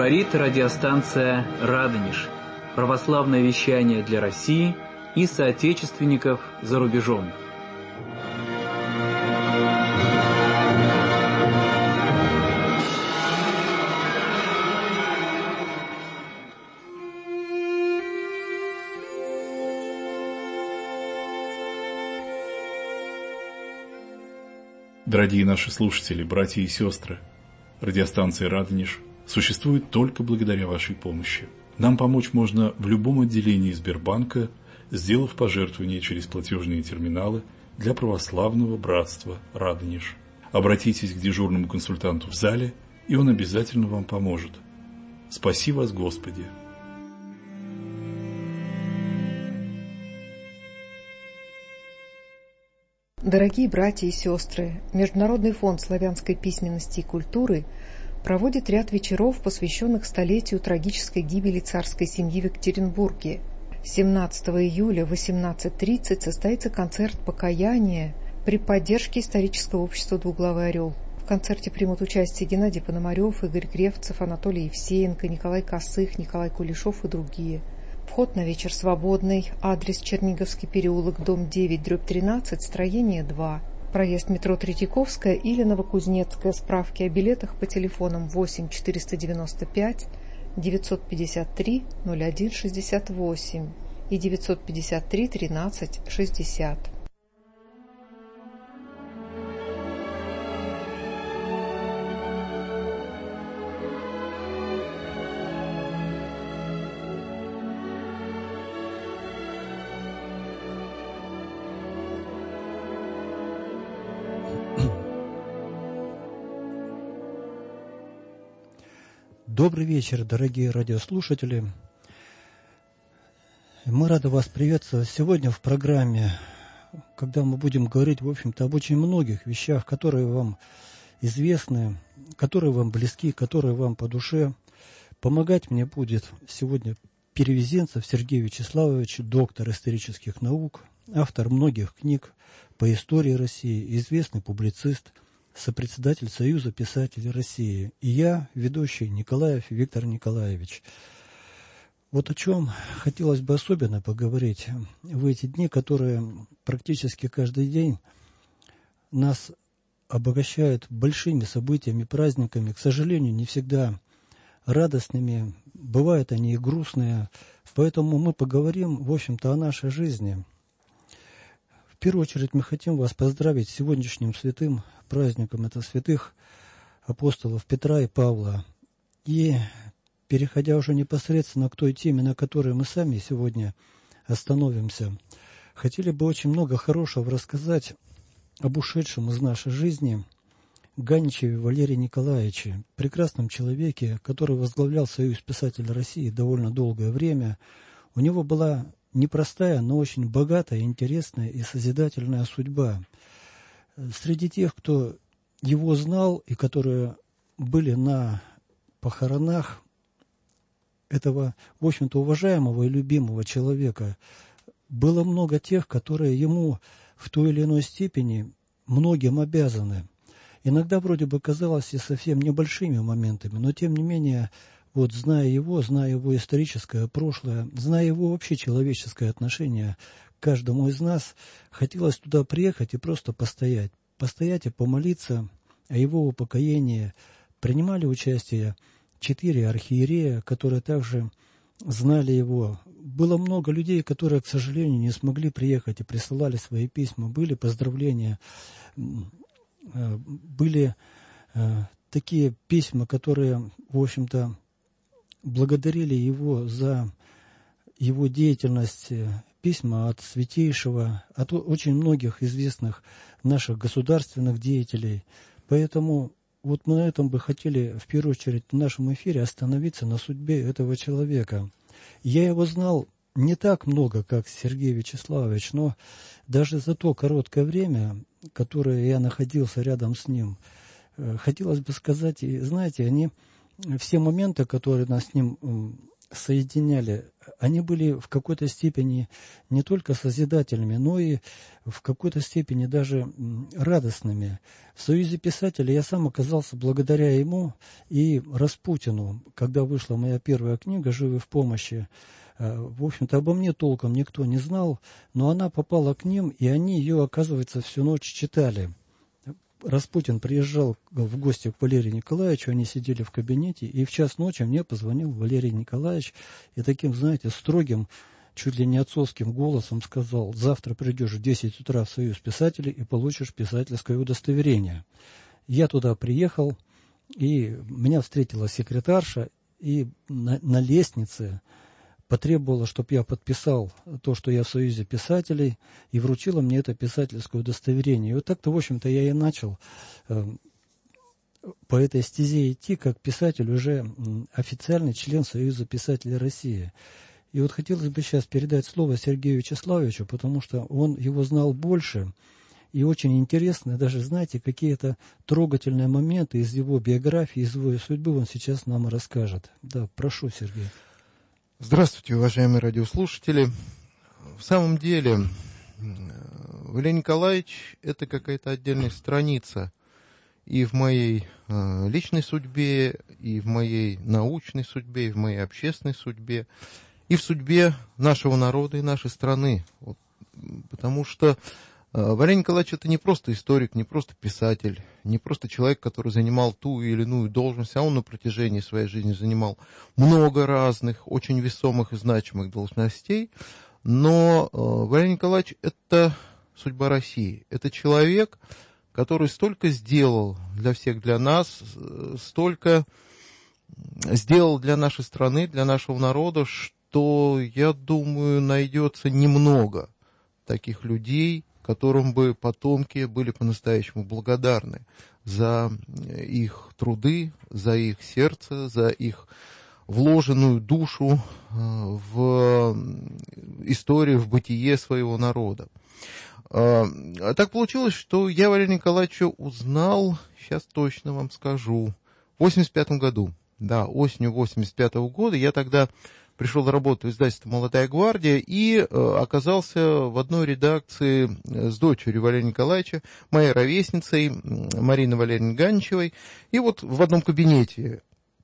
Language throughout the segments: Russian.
Говорит радиостанция «Радонеж». Православное вещание для России и соотечественников за рубежом. Дорогие наши слушатели, братья и сестры, радиостанция «Радонеж» существует только благодаря вашей помощи. Нам помочь можно в любом отделении Сбербанка, сделав пожертвование через платежные терминалы для православного братства «Радонеж». Обратитесь к дежурному консультанту в зале, и он обязательно вам поможет. Спаси вас, Господи! Дорогие братья и сестры, Международный фонд славянской письменности и культуры проводит ряд вечеров, посвященных столетию трагической гибели царской семьи в Екатеринбурге. 17 июля в 18:30 состоится концерт покаяния при поддержке исторического общества «Двуглавый орел». В концерте примут участие Геннадий Пономарев, Игорь Гревцев, Анатолий Евсеенко, Николай Косых, Николай Кулешов и другие. Вход на вечер свободный. Адрес: Черниговский переулок, дом 9/13, строение 2. Проезд метро Третьяковская или Новокузнецкая. Справки о билетах по телефонам 8 495 953 01 68 и 953 13 60. Добрый вечер, дорогие радиослушатели. Мы рады вас приветствовать сегодня в программе, когда мы будем говорить, в общем-то, об очень многих вещах, которые вам известны, которые вам близки, которые вам по душе. Помогать мне будет сегодня Перевезенцев Сергей Вячеславович, доктор исторических наук, автор многих книг по истории России, известный публицист, сопредседатель Союза писателей России, и я, ведущий Николаев Виктор Николаевич. Вот о чем хотелось бы особенно поговорить в эти дни, которые практически каждый день нас обогащают большими событиями, праздниками, к сожалению, не всегда радостными, бывают они и грустные, поэтому мы поговорим, в общем-то, о нашей жизни. В первую очередь мы хотим вас поздравить с сегодняшним святым праздником, это святых апостолов Петра и Павла. И, переходя уже непосредственно к той теме, на которой мы сами сегодня остановимся, хотели бы очень много хорошего рассказать об ушедшем из нашей жизни Ганичеве Валерии Николаевиче, прекрасном человеке, который возглавлял Союз писателей России довольно долгое время. У него была непростая, но очень богатая, интересная и созидательная судьба. Среди тех, кто его знал и которые были на похоронах этого, в общем-то, уважаемого и любимого человека, было много тех, которые ему в той или иной степени многим обязаны. Иногда вроде бы казалось и совсем небольшими моментами, но тем не менее, вот зная его историческое прошлое, зная его вообще человеческое отношение к каждому из нас, хотелось туда приехать и просто постоять и помолиться о его упокоении. Принимали участие 4 архиерея, которые также знали его. Было много людей, которые, к сожалению, не смогли приехать и присылали свои письма. Были поздравления, были такие письма, которые, в общем-то, благодарили его за его деятельность, письма от святейшего, от очень многих известных наших государственных деятелей. Поэтому вот мы на этом бы хотели в первую очередь в нашем эфире остановиться на судьбе этого человека. Я его знал не так много, как Сергей Вячеславович, но даже за то короткое время, которое я находился рядом с ним, хотелось бы сказать, и знаете, все моменты, которые нас с ним соединяли, они были в какой-то степени не только созидательными, но и в какой-то степени даже радостными. В Союзе писателей я сам оказался благодаря ему и Распутину. Когда вышла моя первая книга «Живы в помощи», в общем-то, обо мне толком никто не знал, но она попала к ним, и они ее, оказывается, всю ночь читали. Распутин приезжал в гости к Валерию Николаевичу, они сидели в кабинете, и в час ночи мне позвонил Валерий Николаевич и таким, знаете, строгим, чуть ли не отцовским голосом сказал: завтра придешь в 10 утра в Союз писателей и получишь писательское удостоверение. Я туда приехал, и меня встретила секретарша, и на лестнице потребовала, чтобы я подписал то, что я в Союзе писателей, и вручила мне это писательское удостоверение. И вот так-то, в общем-то, я и начал по этой стезе идти, как писатель, уже официальный член Союза писателей России. И вот хотелось бы сейчас передать слово Сергею Вячеславовичу, потому что он его знал больше, и очень интересно, даже, знаете, какие-то трогательные моменты из его биографии, из его судьбы он сейчас нам расскажет. Да, прошу, Сергей. Здравствуйте, уважаемые радиослушатели. В самом деле, Валерий Николаевич – это какая-то отдельная страница и в моей личной судьбе, и в моей научной судьбе, и в моей общественной судьбе, и в судьбе нашего народа и нашей страны. Вот, потому что Валерий Николаевич – это не просто историк, не просто писатель, не просто человек, который занимал ту или иную должность, а он на протяжении своей жизни занимал много разных, очень весомых и значимых должностей. Но Валерий Николаевич – это судьба России. Это человек, который столько сделал для всех, для нас, столько сделал для нашей страны, для нашего народа, что, я думаю, найдется немного таких людей, которым бы потомки были по-настоящему благодарны за их труды, за их сердце, за их вложенную душу в историю, в бытие своего народа. Так получилось, что я Валерия Николаевича узнал, сейчас точно вам скажу, в 1985 году. Да, осенью 1985 года я тогда пришел работать в издательство «Молодая гвардия» и оказался в одной редакции с дочерью Валерия Николаевича, моей ровесницей Мариной Валерьевной Ганичевой, и вот в одном кабинете.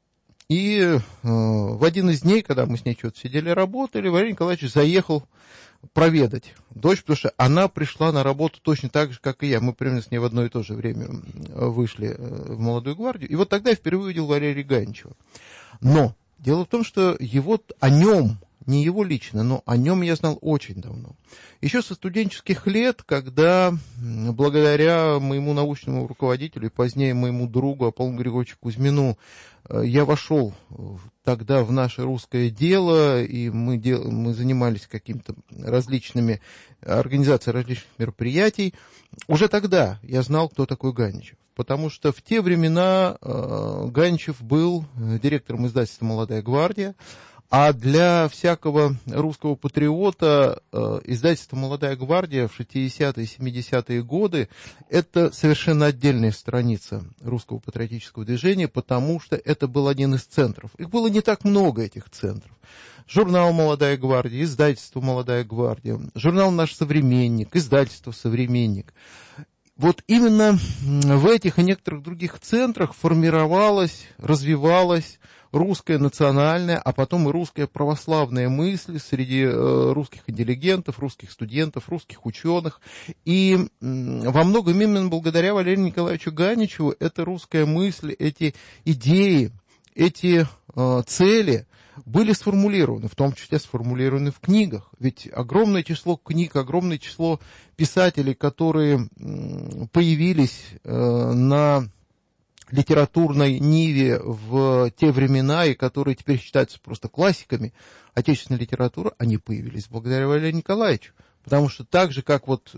И в один из дней, когда мы с ней что-то сидели, работали, Валерий Николаевич заехал проведать дочь, потому что она пришла на работу точно так же, как и я. Мы примерно с ней в одно и то же время вышли в «Молодую гвардию». И вот тогда я впервые увидел Валерия Ганичева. Но дело в том, что его, о нем, не его лично, но о нем я знал очень давно. Еще со студенческих лет, когда благодаря моему научному руководителю и позднее моему другу Аполлону Григорьевичу Кузьмину я вошел тогда в наше русское дело, и мы занимались какими-то различными организацией различных мероприятий. Уже тогда я знал, кто такой Ганичев. Потому что в те времена Ганичев был директором издательства «Молодая гвардия», а для всякого русского патриота издательство «Молодая гвардия» в 60-е и 70-е годы – это совершенно отдельная страница русского патриотического движения, потому что это был один из центров. Их было не так много, этих центров. Журнал «Молодая гвардия», издательство «Молодая гвардия», журнал «Наш современник», издательство «Современник». Вот именно в этих и некоторых других центрах формировалась, развивалась русская национальная, а потом и русская православная мысль среди русских интеллигентов, русских студентов, русских ученых. И во многом именно благодаря Валерию Николаевичу Ганичеву эта русская мысль, эти идеи, эти цели были сформулированы, в том числе сформулированы в книгах. Ведь огромное число книг, огромное число писателей, которые появились на литературной ниве в те времена, и которые теперь считаются просто классиками отечественной литературы, они появились благодаря Валерию Николаевичу. Потому что так же, как вот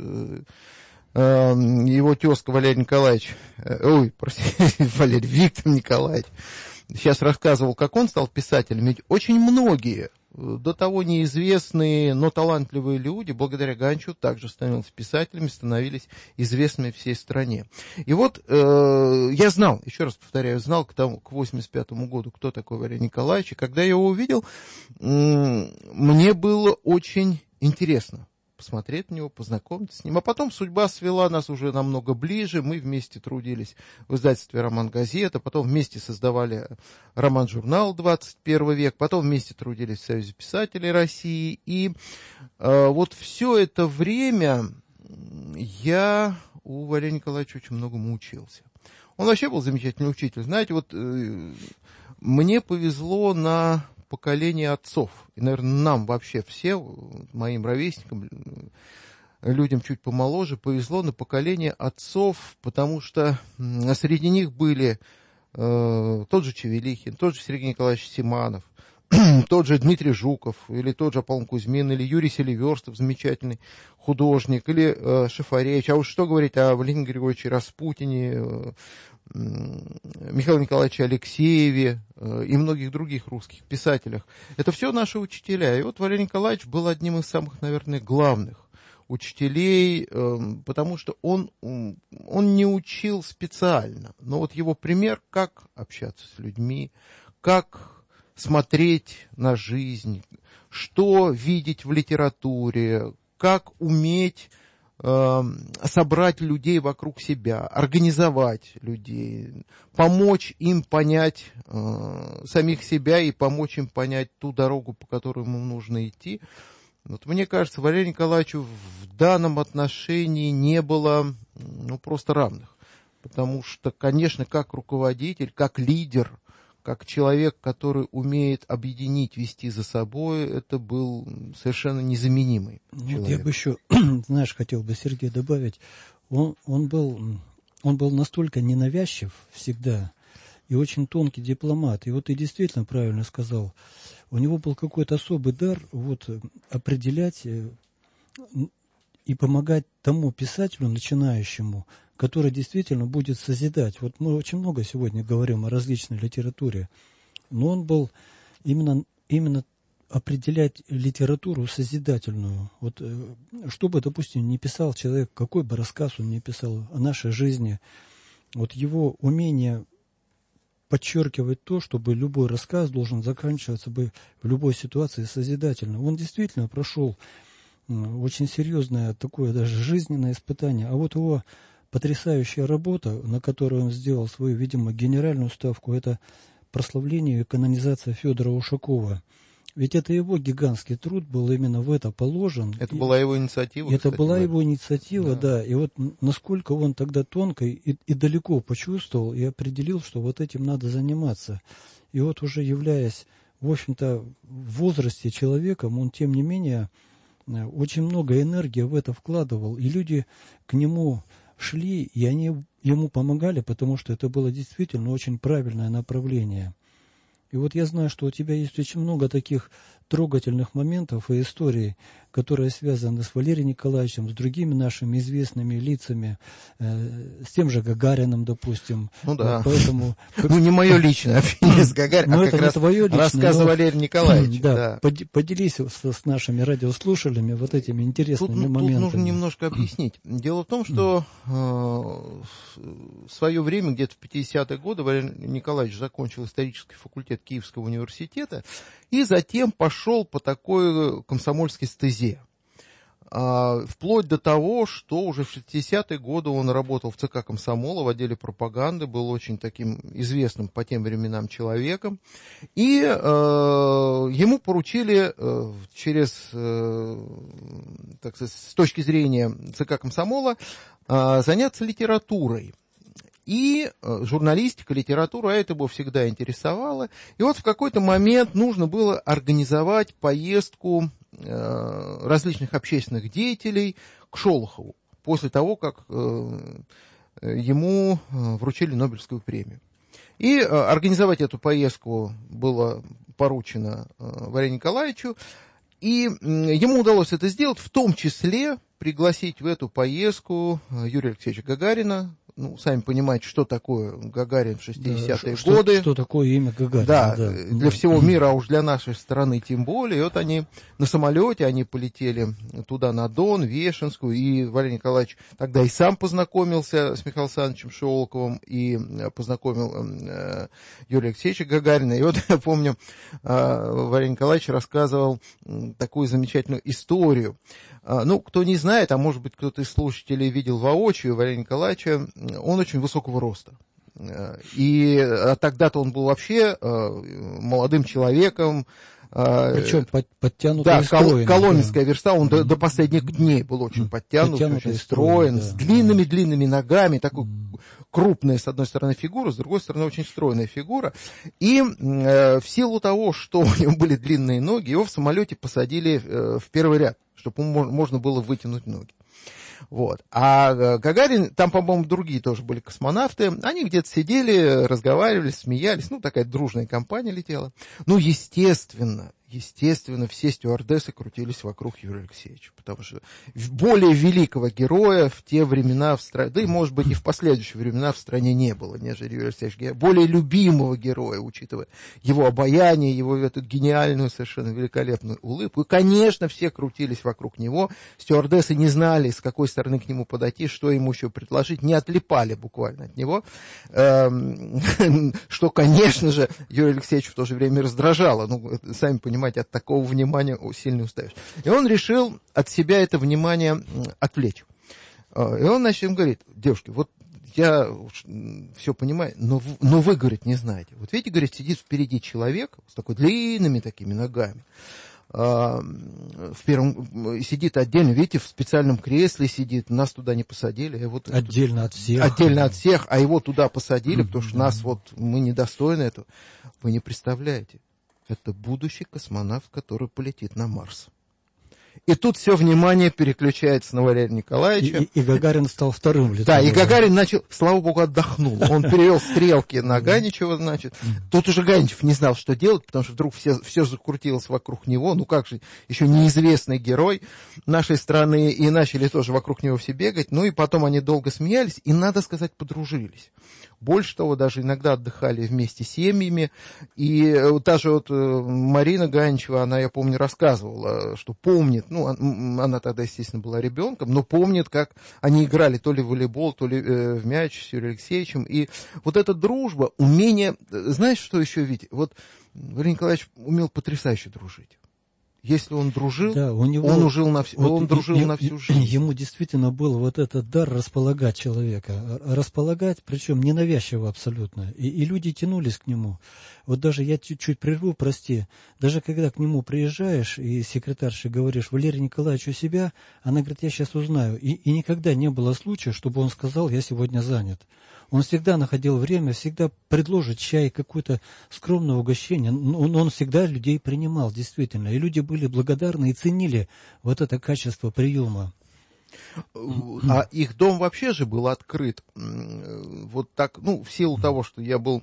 его тезка Валерий Николаевич, Виктор Николаевич, сейчас рассказывал, как он стал писателем, ведь очень многие до того неизвестные, но талантливые люди, благодаря Ганчу, также становились писателями, становились известными всей стране. И вот я знал, еще раз повторяю, знал к 1985 году, кто такой Валерий Николаевич, и когда я его увидел, мне было очень интересно посмотреть на него, познакомиться с ним. А потом судьба свела нас уже намного ближе. Мы вместе трудились в издательстве «Роман-газета», потом вместе создавали роман-журнал «21 век», потом вместе трудились в Союзе писателей России. И вот все это время я у Валерия Николаевича очень многому учился. Он вообще был замечательный учитель. Знаете, вот мне повезло на поколение отцов, и, наверное, нам вообще все, моим ровесникам, людям чуть помоложе, повезло на поколение отцов, потому что среди них были тот же Чевелихин, тот же Сергей Николаевич Симанов, тот же Дмитрий Жуков, или тот же Аполлон Кузьмин, или Юрий Селиверстов, замечательный художник, или Шафаревич, а уж что говорить о Валентине Григорьевиче Распутине, Михаиле Николаевиче Алексееве и многих других русских писателях. Это все наши учителя. И вот Валерий Николаевич был одним из самых, наверное, главных учителей, потому что он не учил специально. Но вот его пример, как общаться с людьми, как смотреть на жизнь, что видеть в литературе, как уметь собрать людей вокруг себя, организовать людей, помочь им понять самих себя и помочь им понять ту дорогу, по которой им нужно идти. Вот мне кажется, Валерию Николаевичу в данном отношении не было просто равных. Потому что, конечно, как руководитель, как лидер, как человек, который умеет объединить, вести за собой, это был совершенно незаменимый человек. Вот я бы еще, знаешь, хотел бы, Сергей, добавить, он был настолько ненавязчив всегда и очень тонкий дипломат. И вот ты действительно правильно сказал, у него был какой-то особый дар вот определять и помогать тому писателю начинающему, который действительно будет созидать. Вот мы очень много сегодня говорим о различной литературе, но он был именно определять литературу созидательную. Вот что бы, допустим, не писал человек, какой бы рассказ он ни писал о нашей жизни, вот его умение подчеркивать то, чтобы любой рассказ должен заканчиваться бы в любой ситуации созидательно. Он действительно прошел очень серьезное такое даже жизненное испытание. А вот его потрясающая работа, на которой он сделал свою, видимо, генеральную ставку, это прославление и канонизация Федора Ушакова. Ведь это его гигантский труд был именно в это положен. Это была его инициатива. Это была его инициатива, да. И вот насколько он тогда тонко и далеко почувствовал и определил, что вот этим надо заниматься. И вот уже являясь, в общем-то, в возрасте человеком, он, тем не менее, очень много энергии в это вкладывал. И люди к нему шли, и они ему помогали, потому что это было действительно очень правильное направление. И вот я знаю, что у тебя есть очень много таких трогательных моментов и историй, которые связаны с Валерием Николаевичем, с другими нашими известными лицами, с тем же Гагариным, допустим. Ну да. Поэтому, не мое личное общение с Гагариным, а как раз рассказы Валерия Николаевича. Да. Поделись с нашими радиослушателями вот этими интересными моментами. Тут нужно немножко объяснить. Дело в том, что в свое время, где-то в 50-е годы, Валерий Николаевич закончил исторический факультет Киевского университета и затем пошел по такой комсомольской стезе. Вплоть до того, что уже в 60-е годы он работал в ЦК комсомола, в отделе пропаганды, был очень таким известным по тем временам человеком. И ему поручили так сказать, с точки зрения ЦК комсомола заняться литературой. И журналистика, литература, это его всегда интересовало. И вот в какой-то момент нужно было организовать поездку различных общественных деятелей к Шолохову, после того, как ему вручили Нобелевскую премию. И организовать эту поездку было поручено Валерию Николаевичу, и ему удалось это сделать, в том числе пригласить в эту поездку Юрия Алексеевича Гагарина, Ну, сами понимаете, что такое Гагарин в 60-е годы. Что такое имя Гагарина. Да, для всего мира, а уж для нашей страны тем более. И вот они на самолете, они полетели туда, на Дон, Вешенскую, и Валерий Николаевич тогда и сам познакомился с Михаилом Александровичем Шиолковым, и познакомил Юрия Алексеевича Гагарина. И вот я помню, Валерий Николаевич рассказывал такую замечательную историю. Ну, кто не знает, а может быть кто-то из слушателей видел воочию Валерия Николаевича, он очень высокого роста. И тогда-то он был вообще молодым человеком. Причем подтянутый, да, стройный. коломенская верста, он до последних дней был очень подтянут, очень строен, с длинными-длинными ногами, такой крупная, с одной стороны, фигура, с другой стороны, очень стройная фигура. И в силу того, что у него были длинные ноги, его в самолете посадили в первый ряд, чтобы можно было вытянуть ноги. Вот. А Гагарин, там, по-моему, другие тоже были космонавты, они где-то сидели, разговаривали, смеялись, ну, такая дружная компания летела. Ну, естественно, все стюардессы крутились вокруг Юрия Алексеевича, потому что более великого героя в те времена в стране, да и, может быть, и в последующие времена в стране не было, нежели Юрий Алексеевич, более любимого героя, учитывая его обаяние, его эту гениальную, совершенно великолепную улыбку. И, конечно, все крутились вокруг него, стюардессы не знали, с какой стороны к нему подойти, что ему еще предложить, не отлипали буквально от него, что, конечно же, Юрия Алексеевича в то же время раздражало, ну, сами понимаете, от такого внимания сильно устаешь. И он решил от себя это внимание отвлечь. И он, значит, им говорит: девушки, вот я все понимаю, но вы, говорит, не знаете. Вот видите, говорит, сидит впереди человек с такой длинными такими ногами. Сидит отдельно, видите, в специальном кресле сидит, нас туда не посадили. Вот отдельно от всех. Отдельно от всех, а его туда посадили, потому что нас вот, мы недостойны этого. Вы не представляете. Это будущий космонавт, который полетит на Марс. И тут все внимание переключается на Валерия Николаевича. И Гагарин стал вторым лицом. Да, и Гагарин начал, слава богу, отдохнул. Он перевел стрелки на Ганичева, значит. Тут уже Ганичев не знал, что делать, потому что вдруг все закрутилось вокруг него. Ну как же, еще неизвестный герой нашей страны, и начали тоже вокруг него все бегать. Ну и потом они долго смеялись, и, надо сказать, подружились. Больше того, даже иногда отдыхали вместе с семьями. И та же вот Марина Ганичева, она, я помню, рассказывала, что помнит, ну, она тогда, естественно, была ребенком, но помнит, как они играли то ли в волейбол, то ли в мяч с Юрием Алексеевичем. И вот эта дружба, умение... Знаешь, что еще, Витя? Вот Валерий Николаевич умел потрясающе дружить. Если он дружил, да, он дружил на всю жизнь. Ему действительно был вот этот дар располагать человека. Располагать, причем ненавязчиво абсолютно. И люди тянулись к нему. Вот даже я чуть-чуть прерву, прости. Даже когда к нему приезжаешь и секретарше говоришь: Валерий Николаевич у себя, она говорит: я сейчас узнаю. И никогда не было случая, чтобы он сказал: я сегодня занят. Он всегда находил время, всегда предложит чай, какое-то скромное угощение. Он всегда людей принимал, действительно. И люди были благодарны и ценили вот это качество приема. А их дом вообще же был открыт. Вот так, ну, в силу того, что я был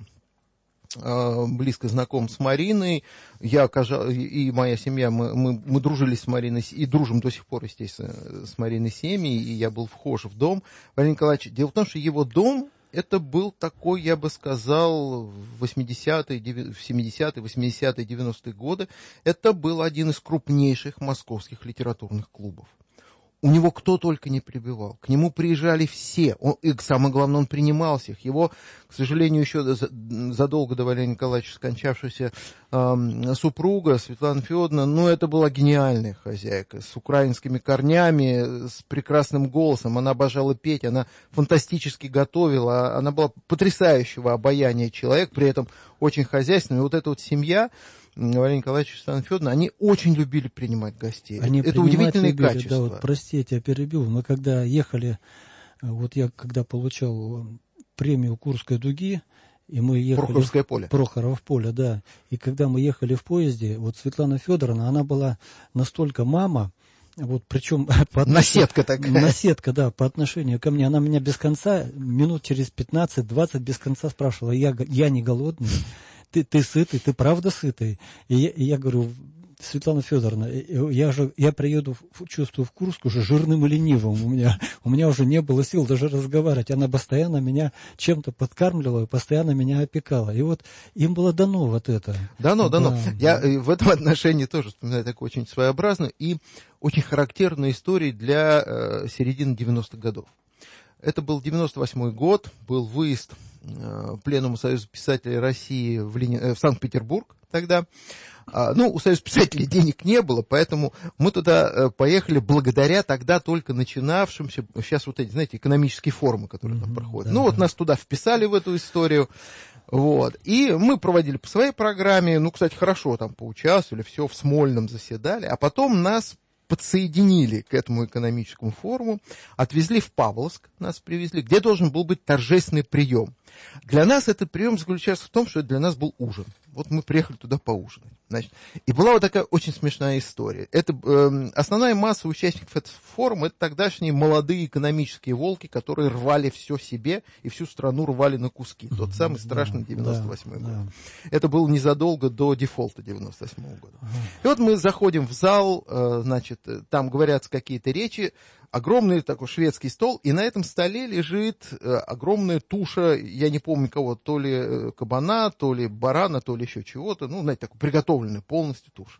близко знаком с Мариной, я и моя семья, мы дружили с Мариной и дружим до сих пор, естественно, с Мариной семьей, и я был вхож в дом Валерия Николаевича. Дело в том, что его дом, это был такой, я бы сказал, в 80-е, 70-е, 80-е, 90-е годы, это был один из крупнейших московских литературных клубов. У него кто только не прибывал. К нему приезжали все. И самое главное, он принимал всех. Его, к сожалению, еще задолго до Валерия Николаевича скончавшаяся супруга Светлана Федоровна, ну, это была гениальная хозяйка, с украинскими корнями, с прекрасным голосом. Она обожала петь, она фантастически готовила. Она была потрясающего обаяния человек, при этом очень хозяйственная. И вот эта вот семья... Валерий Николаевич и Светлана Федоровна, они очень любили принимать гостей. Это удивительные качества. Да, вот, прости, я тебя перебил. Мы когда ехали, вот я когда получал премию Курской дуги, и мы ехали... Прохоровское поле. Прохоров поле, да. И когда мы ехали в поезде, вот Светлана Федоровна, она была настолько мама, вот причем... Наседка такая. Наседка, да, по отношению ко мне. Она меня без конца, минут через 15-20 без конца спрашивала: я не голодный? Ты сытый, ты правда сытый? И я говорю: Светлана Федоровна, я приеду, чувствую, в Курск уже жирным и ленивым. У меня уже не было сил даже разговаривать. Она постоянно меня чем-то подкармливала, постоянно меня опекала. И вот им было дано вот это. Дано. Да. Я в этом отношении тоже вспоминаю такую очень своеобразную и очень характерную историю для середины 90-х годов. Это был 98-й год, был выезд Пленума Союза писателей России в Санкт-Петербург тогда. У Союза писателей денег не было, поэтому мы туда поехали благодаря тогда только начинавшимся, сейчас вот эти, знаете, экономические форумы, которые там проходят. Да, нас туда вписали в эту историю. Вот. И мы проводили по своей программе, кстати, хорошо там поучаствовали, все в Смольном заседали, а потом нас подсоединили к этому экономическому форуму, отвезли в Павловск, нас привезли, где должен был быть торжественный прием. Для нас этот прием заключался в том, что это для нас был ужин. Вот мы приехали туда поужинать. Значит, и была вот такая очень смешная история. Это основная масса участников этого форума, это тогдашние молодые экономические волки, которые рвали все себе и всю страну рвали на куски. Тот самый страшный 98-й год. Да. Это было незадолго до дефолта 98-го года. И вот мы заходим в зал, там говорятся какие-то речи, огромный такой шведский стол, и на этом столе лежит огромная туша, я не помню кого, то ли кабана, то ли барана, то ли еще чего-то, такой приготовленный полностью туша.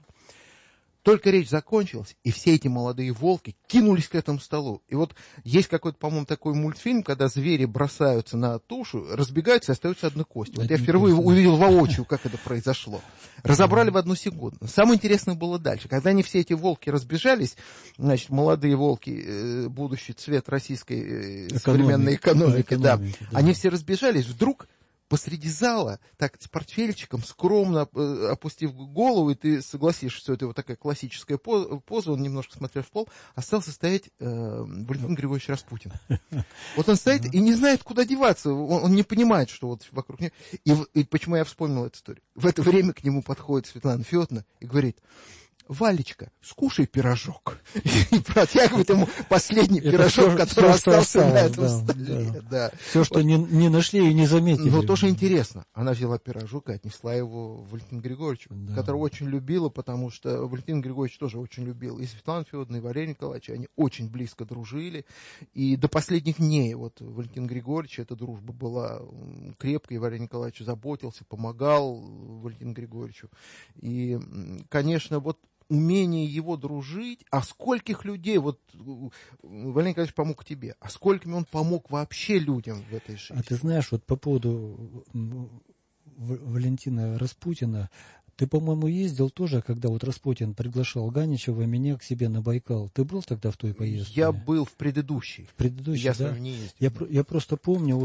Только речь закончилась, и все эти молодые волки кинулись к этому столу. И вот есть какой-то, по-моему, такой мультфильм, когда звери бросаются на тушу, разбегаются, и остается одна кость. Вот я впервые увидел воочию, как это произошло. Разобрали в одну секунду. Самое интересное было дальше. Когда они все эти волки разбежались, молодые волки, будущий цвет российской современной экономики, да, они все разбежались, вдруг посреди зала, так, с портфельчиком, скромно опустив голову, и ты согласишься, что это вот такая классическая поза, он немножко смотрел в пол, остался стоять Валентин Григорьевич Распутин. Вот он стоит и не знает, куда деваться, он не понимает, что вот вокруг него. И почему я вспомнил эту историю? В это время к нему подходит Светлана Федоровна и говорит: Валечка, скушай пирожок. И протягивает ему последний пирожок, который остался на этом столе. Да. Все, что не нашли и не заметили. Но тоже интересно. Она взяла пирожок и отнесла его Валентину Григорьевичу, которого очень любила, потому что Валентин Григорьевич тоже очень любил и Светлану Федоровну, и Валерия Николаевича. Они очень близко дружили. И до последних дней вот Валентин Григорьевич, эта дружба была крепкой, и Валерий Николаевич заботился, помогал Валентину Григорьевичу. И, конечно, вот умение его дружить, а скольких людей, вот Валерий Николаевич помог тебе, а сколькими он помог вообще людям в этой жизни? А ты знаешь, вот по поводу Валентина Распутина, ты, по-моему, ездил тоже, когда вот Распутин приглашал Ганичева и меня к себе на Байкал. Ты был тогда в той поездке? Я был в предыдущей. Я с вами не ездил. Я просто помню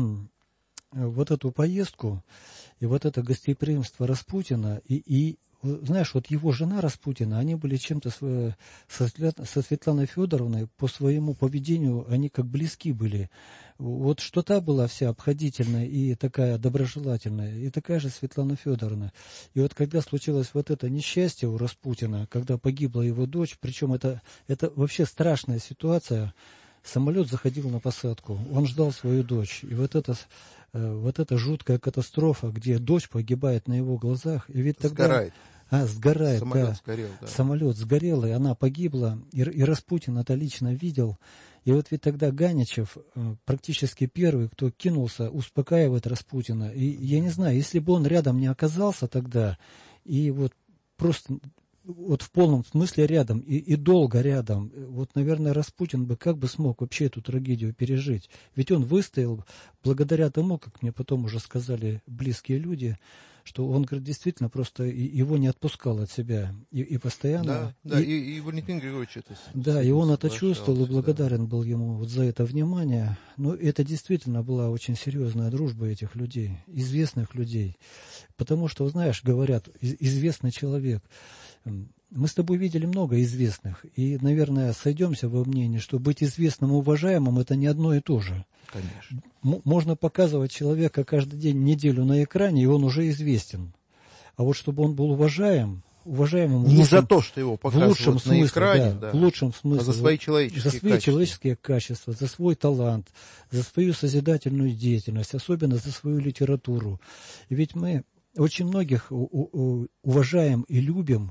вот эту поездку и вот это гостеприимство Распутина и знаешь, вот его жена Распутина, они были чем-то со Светланой Федоровной по своему поведению, они как близки были. Вот что та была вся обходительная и такая доброжелательная, и такая же Светлана Федоровна. И вот когда случилось вот это несчастье у Распутина, когда погибла его дочь, причем это вообще страшная ситуация, самолет заходил на посадку, он ждал свою дочь, и вот эта жуткая катастрофа, где дочь погибает на его глазах, и ведь тогда... Сгорает. Сгорает, самолет да. Сгорел, да. Самолет сгорел, и она погибла, и Распутин это лично видел. И вот ведь тогда Ганичев практически первый, кто кинулся успокаивать Распутина. И я не знаю, если бы он рядом не оказался тогда, и вот просто... Вот в полном смысле рядом и долго рядом. Вот, наверное, Распутин бы как бы смог вообще эту трагедию пережить. Ведь он выстоял благодаря тому, как мне потом уже сказали близкие люди, что он, говорит, действительно просто его не отпускал от себя. И постоянно... Да, и Валентин Григорьевич это... Да, и он это чувствовал, и благодарен был ему вот за это внимание. Но это действительно была очень серьезная дружба этих людей, известных людей. Потому что, знаешь, говорят, известный человек... Мы с тобой видели много известных, и, наверное, сойдемся во мнении, что быть известным и уважаемым – это не одно и то же. Конечно. Можно показывать человека каждый день, неделю на экране, и он уже известен. А вот чтобы он был уважаемым не за то, что его показывают в лучшем смысле, на экране, да, в лучшем смысле, а за свои человеческие качества, за свой талант, за свою созидательную деятельность, особенно за свою литературу. И ведь мы очень многих уважаем и любим,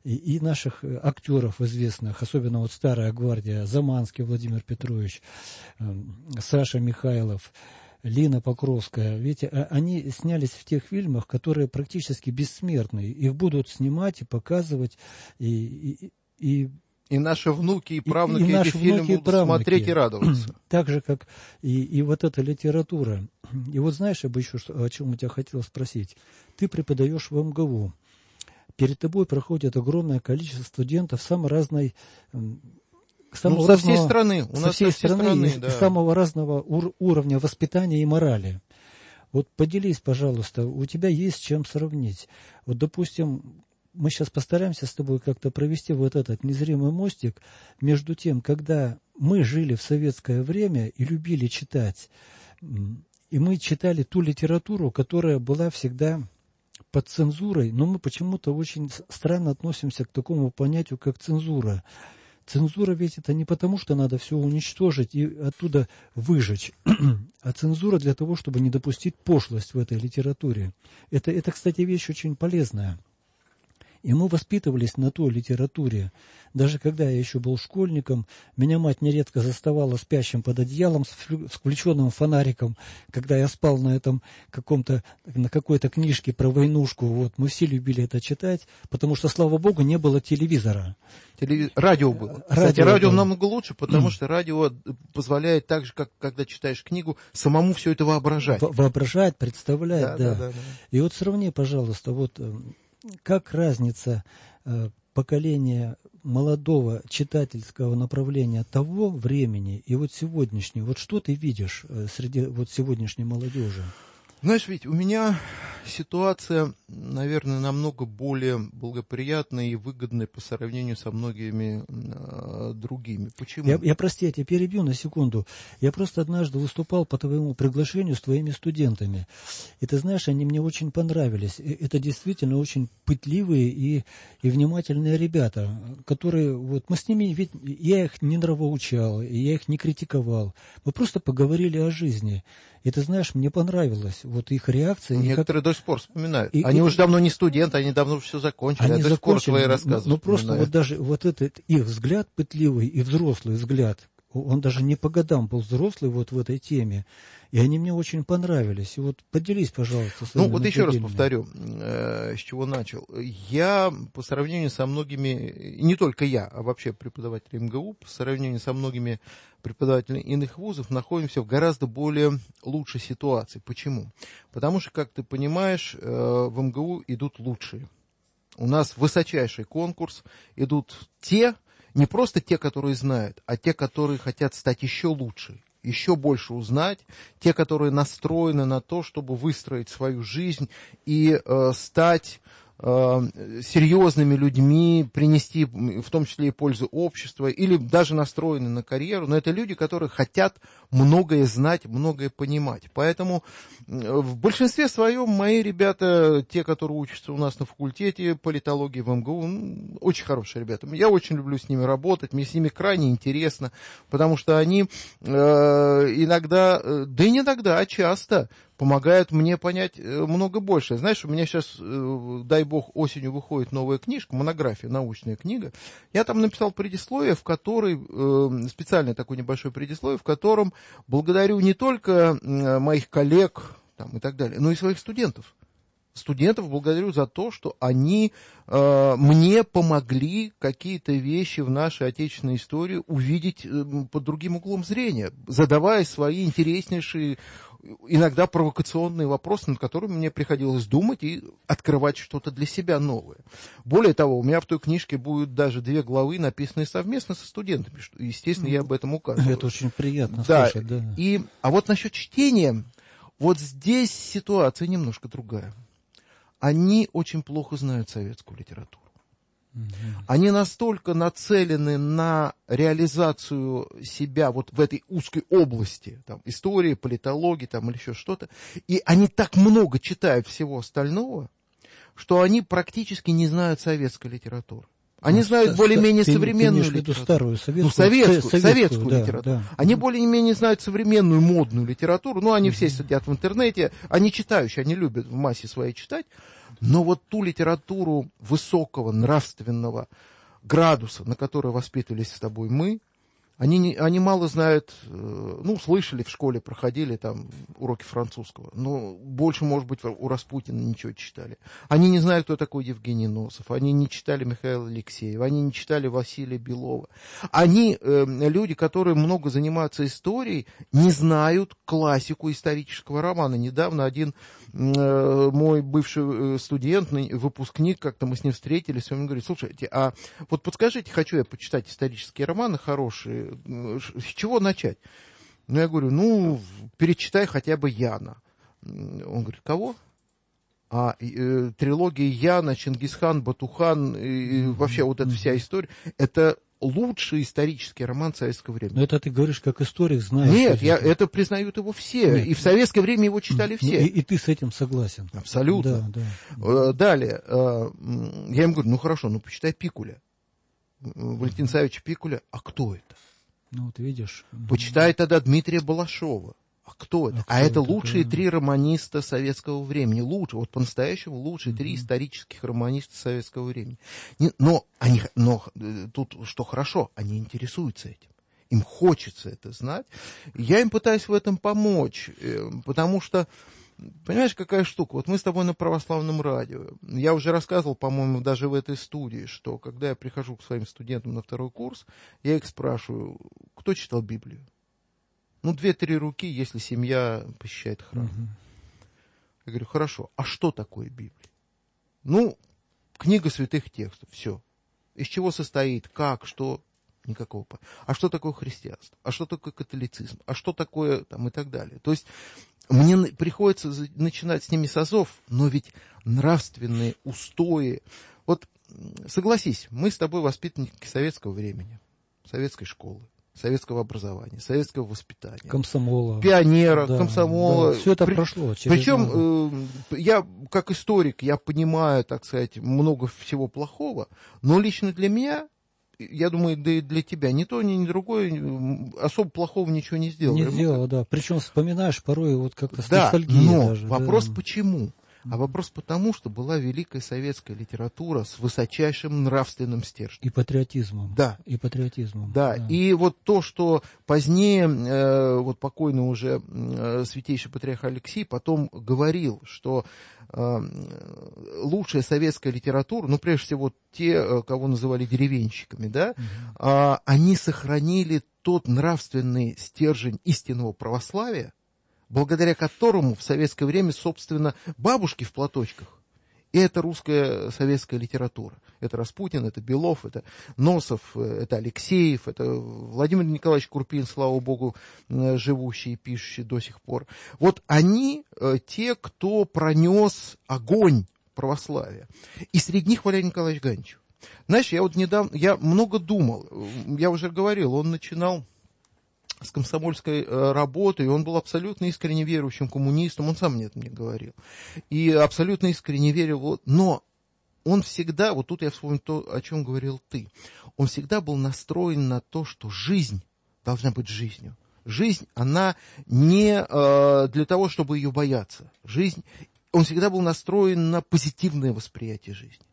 и наших актеров известных, особенно вот старая гвардия, Заманский Владимир Петрович, Саша Михайлов, Лина Покровская. Ведь они снялись в тех фильмах, которые практически бессмертны. Их будут снимать и показывать, и наши внуки и правнуки эти фильмы будут смотреть и радоваться. Так же, как и вот эта литература. И вот знаешь, я бы еще о чем я тебя хотел спросить. Ты преподаешь в МГУ. Перед тобой проходит огромное количество студентов самой разной... со всей страны. У нас со всей страны, да. Самого разного уровня воспитания и морали. Вот поделись, пожалуйста, у тебя есть с чем сравнить. Вот, допустим, мы сейчас постараемся с тобой как-то провести вот этот незримый мостик между тем, когда мы жили в советское время и любили читать, и мы читали ту литературу, которая была всегда под цензурой, но мы почему-то очень странно относимся к такому понятию, как цензура. Цензура ведь это не потому, что надо все уничтожить и оттуда выжечь, а цензура для того, чтобы не допустить пошлость в этой литературе. Это, кстати, вещь очень полезная. И мы воспитывались на той литературе. Даже когда я еще был школьником, меня мать нередко заставала спящим под одеялом с включенным фонариком, когда я спал на какой-то книжке про войнушку. Вот, мы все любили это читать, потому что, слава богу, не было телевизора. Радио было. Кстати, радио намного лучше, потому что радио позволяет так же, как когда читаешь книгу, самому все это воображать. Воображать, представлять, да. И вот сравни, пожалуйста, вот... Как разница поколения молодого читательского направления того времени и вот сегодняшнего? Вот что ты видишь среди вот сегодняшней молодежи? Знаешь, ведь у меня ситуация, наверное, намного более благоприятная и выгодная по сравнению со многими другими. Почему? Прости, я тебя перебью на секунду. Я просто однажды выступал по твоему приглашению с твоими студентами. И ты знаешь, они мне очень понравились. Это действительно очень пытливые и внимательные ребята, которые, вот мы с ними, ведь я их не нравоучал, я их не критиковал. Мы просто поговорили о жизни. И ты знаешь, мне понравилось вот их реакция. Некоторые до сих пор вспоминают. Они уже давно не студенты, они давно все закончили. Они до сих пор свои рассказы. Ну просто вот даже вот этот их взгляд пытливый и взрослый взгляд, он даже не по годам был взрослый вот в этой теме. И они мне очень понравились. И вот поделись, пожалуйста, своими вот еще раз повторю, с чего начал. Я по сравнению со многими, не только я, а вообще преподаватели МГУ, по сравнению со многими преподавателями иных вузов, находимся в гораздо более лучшей ситуации. Почему? Потому что, как ты понимаешь, в МГУ идут лучшие. У нас высочайший конкурс, идут не просто те, которые знают, а те, которые хотят стать еще лучше, еще больше узнать, те, которые настроены на то, чтобы выстроить свою жизнь и стать серьезными людьми, принести в том числе и пользу обществу, или даже настроены на карьеру, но это люди, которые хотят многое знать, многое понимать. Поэтому в большинстве своем мои ребята, те, которые учатся у нас на факультете политологии в МГУ, очень хорошие ребята. Я очень люблю с ними работать, мне с ними крайне интересно, потому что они иногда, да и не иногда, а часто помогают мне понять много больше. Знаешь, у меня сейчас, дай бог, осенью выходит новая книжка, монография, научная книга. Я там написал предисловие, в которой, специальное такое небольшое предисловие, в котором благодарю не только моих коллег там, и так далее, но и своих студентов. Студентов благодарю за то, что они мне помогли какие-то вещи в нашей отечественной истории увидеть под другим углом зрения, задавая свои интереснейшие, иногда провокационные вопросы, над которыми мне приходилось думать и открывать что-то для себя новое. Более того, у меня в той книжке будут даже 2 главы, написанные совместно со студентами. Что, естественно, я об этом указываю. Это очень приятно слушать, да. А вот насчет чтения, вот здесь ситуация немножко другая. Они очень плохо знают советскую литературу. Они настолько нацелены на реализацию себя вот в этой узкой области, там, истории, политологии там, или еще что-то, и они так много читают всего остального, что они практически не знают советской литературы. Они знают более-менее современную литературу. Старую, советскую литературу. Да. Они более-менее знают современную модную литературу. Они все сидят в интернете, они читающие, они любят в массе своей читать. Но вот ту литературу высокого нравственного градуса, на которой воспитывались с тобой мы, они мало знают, слышали в школе, проходили там уроки французского, но больше, может быть, у Распутина ничего читали. Они не знают, кто такой Евгений Носов, они не читали Михаила Алексеева, они не читали Василия Белова. Они, люди, которые много занимаются историей, не знают классику исторического романа. Недавно один мой бывший студент, выпускник, как-то мы с ним встретились, он говорит: слушайте, а вот подскажите, хочу я почитать исторические романы хорошие, с чего начать? Я говорю, перечитай хотя бы Яна. Он говорит: кого? Трилогия Яна, Чингисхан, Батухан, и вообще вот эта вся история, это лучший исторический роман советского времени. Но это ты говоришь как историк, знаешь. Нет, это признают его все. Нет. И в советское время его читали все. И ты с этим согласен. Абсолютно. Да. Далее, я им говорю, хорошо, почитай Пикуля. Валентина Савича Пикуля. А кто это? Вот видишь. Почитай тогда Дмитрия Балашова. А кто это? Это лучшие три романиста советского времени. Вот по-настоящему лучшие три исторических романиста советского времени. Но тут что хорошо, они интересуются этим. Им хочется это знать. Я им пытаюсь в этом помочь, потому что, понимаешь, какая штука? Вот мы с тобой на православном радио. Я уже рассказывал, по-моему, даже в этой студии, что когда я прихожу к своим студентам на второй курс, я их спрашиваю, кто читал Библию? 2-3 руки, если семья посещает храм. Я говорю, хорошо, а что такое Библия? Книга святых текстов, все. Из чего состоит, как, что, никакого. А что такое христианство? А что такое католицизм? А что такое там и так далее? То есть мне приходится начинать с ними с азов, но ведь нравственные устои... Вот согласись, мы с тобой воспитанники советского времени, советской школы, советского образования, советского воспитания. Комсомола. Пионера, комсомола. Да, все это прошло. Причем я, как историк, я понимаю, так сказать, много всего плохого, но лично для меня, я думаю, да и для тебя, ни то, ни другое особо плохого ничего не сделало. Не сделало, да. Причем вспоминаешь порой вот как-то с ностальгией даже. Вопрос почему? А вопрос потому, что была великая советская литература с высочайшим нравственным стержнем. И патриотизмом. Да. И патриотизмом. Да. И вот то, что позднее, вот покойный уже святейший патриарх Алексий потом говорил, что лучшая советская литература, прежде всего те, кого называли деревенщиками, да, они сохранили тот нравственный стержень истинного православия, благодаря которому в советское время, собственно, бабушки в платочках. И это русская советская литература. Это Распутин, это Белов, это Носов, это Алексеев, это Владимир Николаевич Курпин, слава богу, живущий и пишущий до сих пор. Вот они те, кто пронес огонь православия. И среди них Валерий Николаевич Ганчев. Знаешь, я много думал. Я уже говорил, он начинал с комсомольской работы, и он был абсолютно искренне верующим коммунистом, он сам мне это говорил, и абсолютно искренне верил, но он всегда, вот тут я вспомнил то, о чем говорил ты, он всегда был настроен на то, что жизнь должна быть жизнью. Жизнь, она не для того, чтобы ее бояться. Жизнь, он всегда был настроен на позитивное восприятие жизни.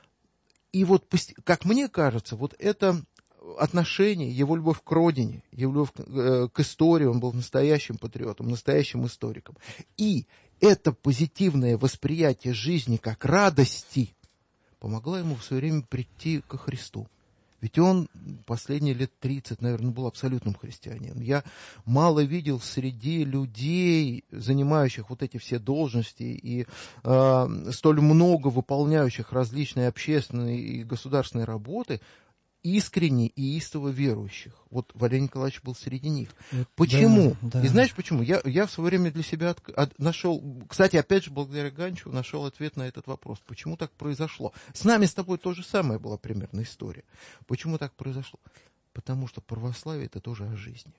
И вот, как мне кажется, вот это отношение, его любовь к родине, его любовь к истории, он был настоящим патриотом, настоящим историком. И это позитивное восприятие жизни как радости помогло ему в свое время прийти ко Христу. Ведь он последние лет 30, наверное, был абсолютным христианином. Я мало видел среди людей, занимающих вот эти все должности и столь много выполняющих различные общественные и государственные работы, искренне и истово верующих. Вот Валерий Николаевич был среди них. Почему? Да. И знаешь почему? Я в свое время для себя нашел, кстати, опять же, благодаря Ганчеву нашел ответ на этот вопрос. Почему так произошло? С нами с тобой то же самое была примерно история. Почему так произошло? Потому что православие это тоже о жизни.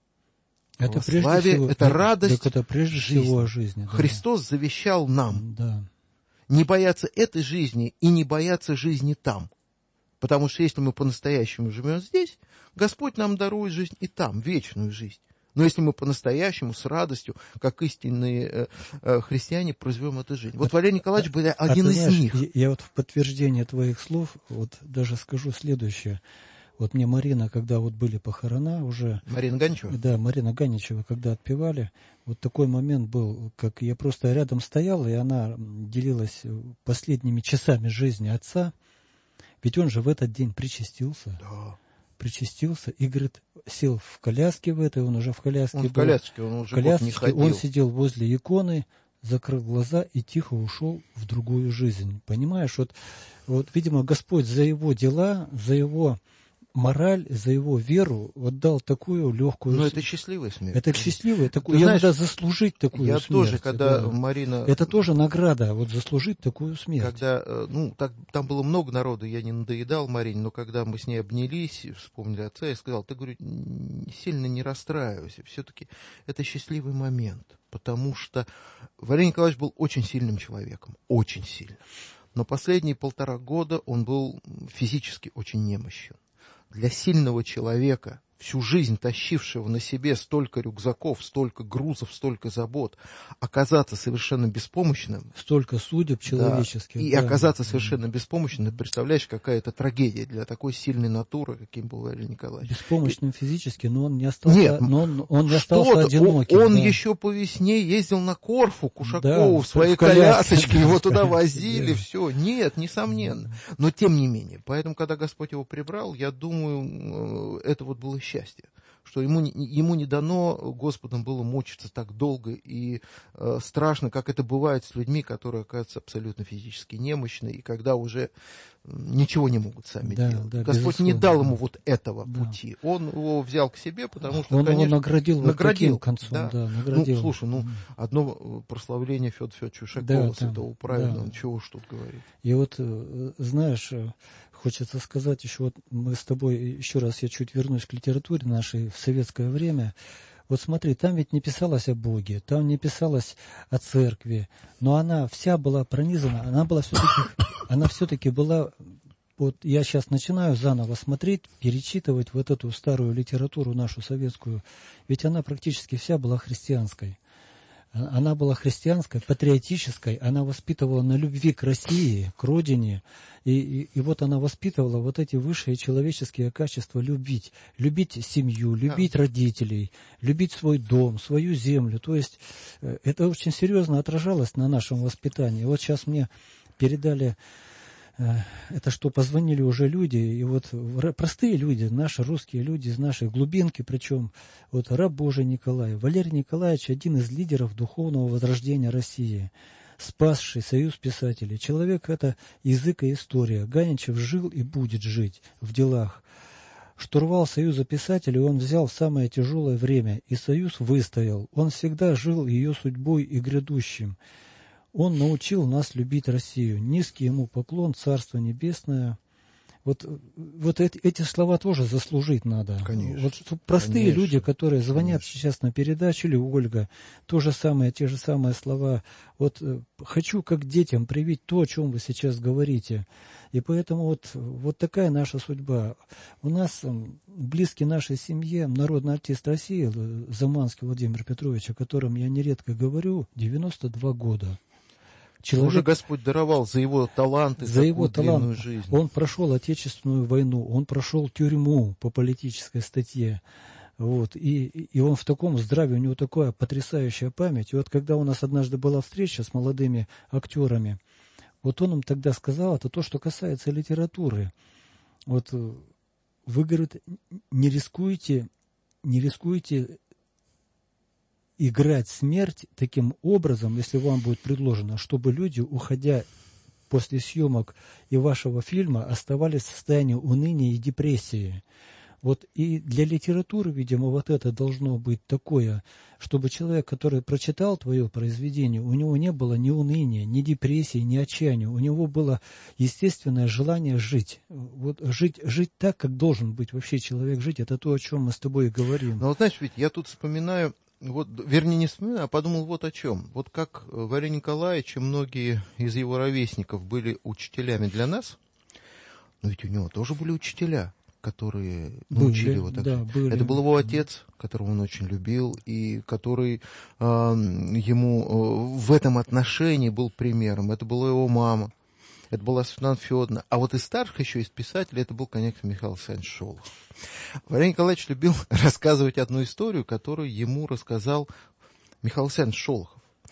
Это православие всего, это радость. Так это прежде жизни. всего о жизни. Да. Христос завещал нам не бояться этой жизни и не бояться жизни там. Потому что если мы по-настоящему живем здесь, Господь нам дарует жизнь и там, вечную жизнь. Но если мы по-настоящему, с радостью, как истинные христиане, проживем эту жизнь. Вот Валерий Николаевич был один из них. Я вот в подтверждение твоих слов вот даже скажу следующее. Вот мне Марина, когда вот были похорона уже... Марина Ганичева? Да, Марина Ганичева, когда отпевали, вот такой момент был, как я просто рядом стоял, и она делилась последними часами жизни отца, ведь он же в этот день причастился. Да. Причастился и, говорит, сел в коляске в этой, он уже в коляске был. Он в коляске, он уже год не ходил. Он сидел возле иконы, закрыл глаза и тихо ушел в другую жизнь. Понимаешь, вот видимо, Господь за его дела, за его мораль, за его веру вот дал такую легкую... Но это счастливая смерть. Это счастливая. Знаешь, надо заслужить такую смерть. Я тоже, когда Марина... Это тоже награда, вот заслужить такую смерть. Когда, там было много народу, я не надоедал Марине, но когда мы с ней обнялись, вспомнили отца, я сказал, ты, говорю, сильно не расстраивайся, все-таки это счастливый момент, потому что Валерий Николаевич был очень сильным человеком, очень сильным. Но последние 1,5 года он был физически очень немощен. Для сильного человека, всю жизнь тащившего на себе столько рюкзаков, столько грузов, столько забот, оказаться совершенно беспомощным... Столько судеб человеческих. Да, и оказаться совершенно беспомощным, представляешь, какая это трагедия для такой сильной натуры, каким был Валерий Николаевич. Беспомощным физически, но он не остался, он не остался одиноким. Он еще по весне ездил на Корфу к Ушакову в своей колясочке, его туда возили, все. Нет, несомненно. Но тем не менее, поэтому, когда Господь его прибрал, я думаю, это вот было счастье, что ему не дано Господом было мучиться так долго и страшно, как это бывает с людьми, которые оказываются абсолютно физически немощны, и когда уже ничего не могут сами делать. Да, Господь не дал ему вот этого пути. Он его взял к себе, потому что, он конечно, его наградил вот таким концом. Да. Наградил. Слушай, одно прославление Федора Федоровича Ушакова, святого праведного, чего уж тут говорить. И вот, знаешь, хочется сказать еще, вот мы с тобой, еще раз я чуть вернусь к литературе нашей в советское время. Вот смотри, там ведь не писалось о Боге, там не писалось о церкви, но она вся была пронизана, она все-таки была, вот я сейчас начинаю заново смотреть, перечитывать вот эту старую литературу нашу советскую, ведь она практически вся была христианской. Она была христианской, патриотической, она воспитывала на любви к России, к родине, и вот она воспитывала вот эти высшие человеческие качества любить семью, любить родителей, любить свой дом, свою землю. То есть это очень серьезно отражалось на нашем воспитании. Вот сейчас мне передали... Это что, позвонили уже люди, и вот простые люди, наши русские люди из нашей глубинки, причем вот раб Божий Николай, Валерий Николаевич, один из лидеров духовного возрождения России, спасший союз писателей. Человек — это язык и история. Ганичев жил и будет жить в делах. Штурвал Союза писателей он взял в самое тяжелое время, и союз выстоял. Он всегда жил ее судьбой и грядущим. Он научил нас любить Россию. Низкий ему поклон, Царство Небесное. Вот эти слова тоже заслужить надо. Конечно. Вот простые люди, которые звонят сейчас на передачу, или Ольга, те же самые слова. Вот хочу как детям привить то, о чем вы сейчас говорите. И поэтому вот такая наша судьба. У нас близкий нашей семье народный артист России Заманский Владимир Петрович, о котором я нередко говорю, 92 года. Уже Господь даровал за его таланты, за его длинную жизнь. Он прошел Отечественную войну, он прошел тюрьму по политической статье. Вот, и он в таком здравии, у него такая потрясающая память. И вот когда у нас однажды была встреча с молодыми актерами, вот он им тогда сказал, это то, что касается литературы. Вот вы, говорит, не рискуете играть смерть таким образом, если вам будет предложено, чтобы люди, уходя после съемок и вашего фильма, оставались в состоянии уныния и депрессии. Вот и для литературы, видимо, вот это должно быть такое, чтобы человек, который прочитал твое произведение, у него не было ни уныния, ни депрессии, ни отчаяния, у него было естественное желание жить. Вот жить так, как должен быть вообще человек жить, это то, о чем мы с тобой и говорим. Но вот знаешь, ведь я тут вспоминаю, не вспоминаю, а подумал вот о чем. Вот как Валерий Николаевич и многие из его ровесников были учителями для нас, но ведь у него тоже были учителя, которые научили его так жить. Были. Это был его отец, которого он очень любил, и который ему в этом отношении был примером. Это была его мама, это была Светлана Федоровна. А вот из старших еще, из писателей, это был, конечно, Михаил Александрович Шолохов. Валерий Николаевич любил рассказывать одну историю, которую ему рассказал Михаил Александрович Шолохов.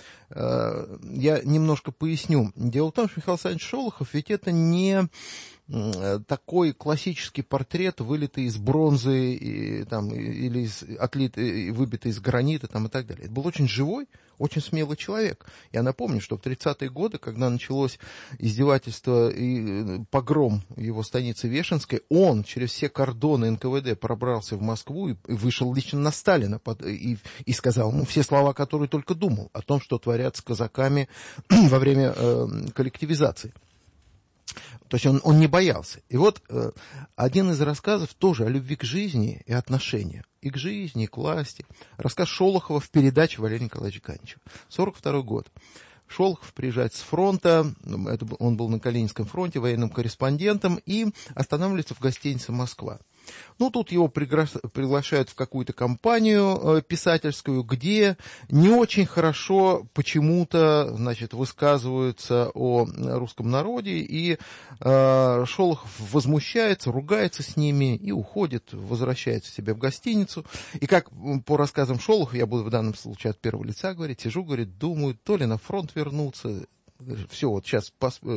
Я немножко поясню. Дело в том, что Михаил Александрович Шолохов, ведь это не такой классический портрет, вылитый из бронзы или выбитый из гранита и так далее. Это был очень живой, очень смелый человек. Я напомню, что в 30-е годы, когда началось издевательство и погром его станицы Вешенской, он через все кордоны НКВД пробрался в Москву и вышел лично на Сталина и сказал ему все слова, которые только думал, о том, что творят с казаками во время коллективизации. То есть он не боялся. И вот один из рассказов тоже о любви к жизни и отношениях. И к жизни, и к власти. Рассказ Шолохова в передаче Валерия Николаевича Каничева. 1942 год. Шолохов приезжает с фронта, он был на Калининском фронте военным корреспондентом, и останавливается в гостинице «Москва». Ну, тут его приглашают в какую-то компанию писательскую, где не очень хорошо почему-то, высказываются о русском народе, и Шолохов возмущается, ругается с ними и уходит, возвращается себе в гостиницу. И как по рассказам Шолохова, я буду в данном случае от первого лица говорить, сижу, говорит, думаю, то ли на фронт вернуться. Все, вот сейчас,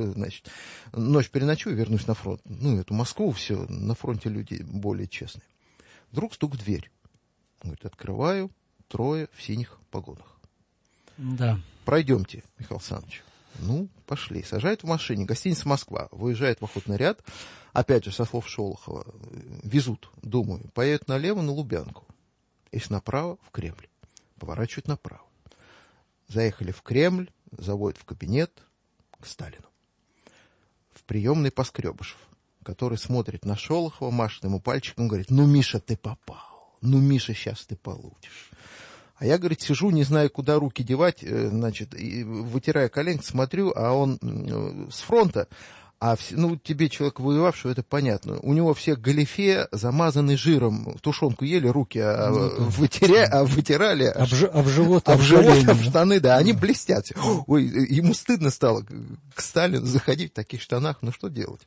ночь переночую, вернусь на фронт. Эту Москву, все, на фронте люди более честные. Вдруг стук в дверь. Говорит, открываю, трое в синих погонах. Да. Пройдемте, Михаил Александрович. Пошли. Сажают в машине. Гостиница «Москва». Выезжает в охотный ряд. Опять же, со слов Шолохова. Везут, думаю, поедут налево на Лубянку. Если направо, в Кремль. Поворачивают направо. Заехали в Кремль. Заводит в кабинет к Сталину. В приемный Поскребышев, который смотрит на Шолохова, машет ему пальчиком, говорит, Миша, ты попал. Миша, сейчас ты получишь. А я, говорит, сижу, не знаю, куда руки девать, и вытирая коленки, смотрю, а он с фронта, тебе человек воевавший, это понятно. У него все галифе замазаны жиром, тушенку ели, руки вытирали. Об живот, об штаны, да, они блестят. Ой, ему стыдно стало к Сталину заходить в таких штанах, что делать?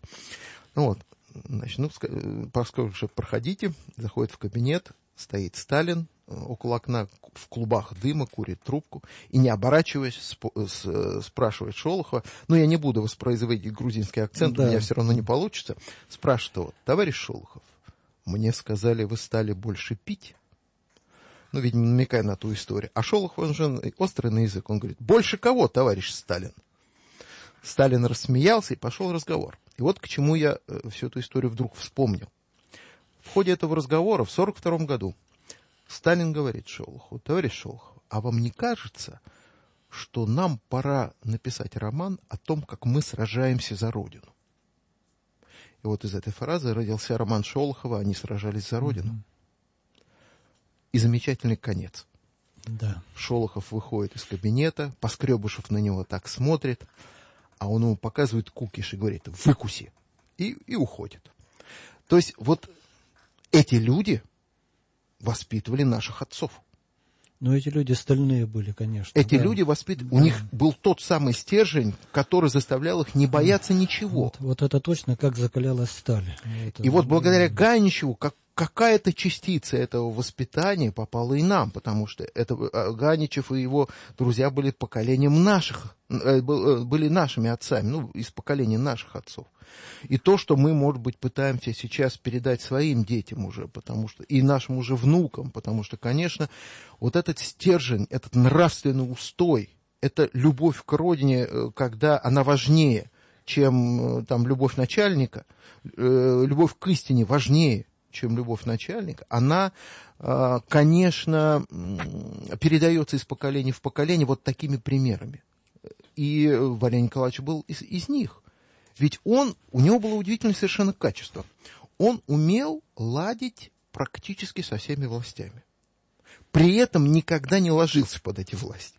Поскольку проходите, заходит в кабинет, стоит Сталин, около окна в клубах дыма, курит трубку, и, не оборачиваясь, спрашивает Шолохова, я не буду воспроизводить грузинский акцент, у меня все равно не получится, спрашивает его, товарищ Шолохов, мне сказали, вы стали больше пить? Видимо, намекая на ту историю. А Шолохов, он же острый на язык, он говорит, больше кого, товарищ Сталин? Сталин рассмеялся, и пошел разговор. И вот к чему я всю эту историю вдруг вспомнил. В ходе этого разговора в 1942 году Сталин говорит Шолохову, товарищ Шолохов, а вам не кажется, что нам пора написать роман о том, как мы сражаемся за Родину? И вот из этой фразы родился роман Шолохова «Они сражались за Родину». И замечательный конец. Да. Шолохов выходит из кабинета, Поскребышев на него так смотрит, а он ему показывает кукиш и говорит «выкуси». И уходит. То есть вот эти люди воспитывали наших отцов. Но эти люди стальные были, конечно. Эти люди воспитывали. У них был тот самый стержень, который заставлял их не бояться ничего. Вот это точно как закалялась сталь. И вот благодаря Ганичеву какая-то частица этого воспитания попала и нам, потому что Ганичев и его друзья были поколением были нашими отцами, из поколения наших отцов. И то, что мы, может быть, пытаемся сейчас передать своим детям уже, потому что и нашим уже внукам, потому что, конечно, вот этот стержень, этот нравственный устой, это любовь к родине, когда она важнее, чем любовь начальника, любовь к истине важнее, чем любовь начальника, она, конечно, передается из поколения в поколение вот такими примерами. И Валерий Николаевич был из них. Ведь у него было удивительное совершенно качество. Он умел ладить практически со всеми властями. При этом никогда не ложился под эти власти.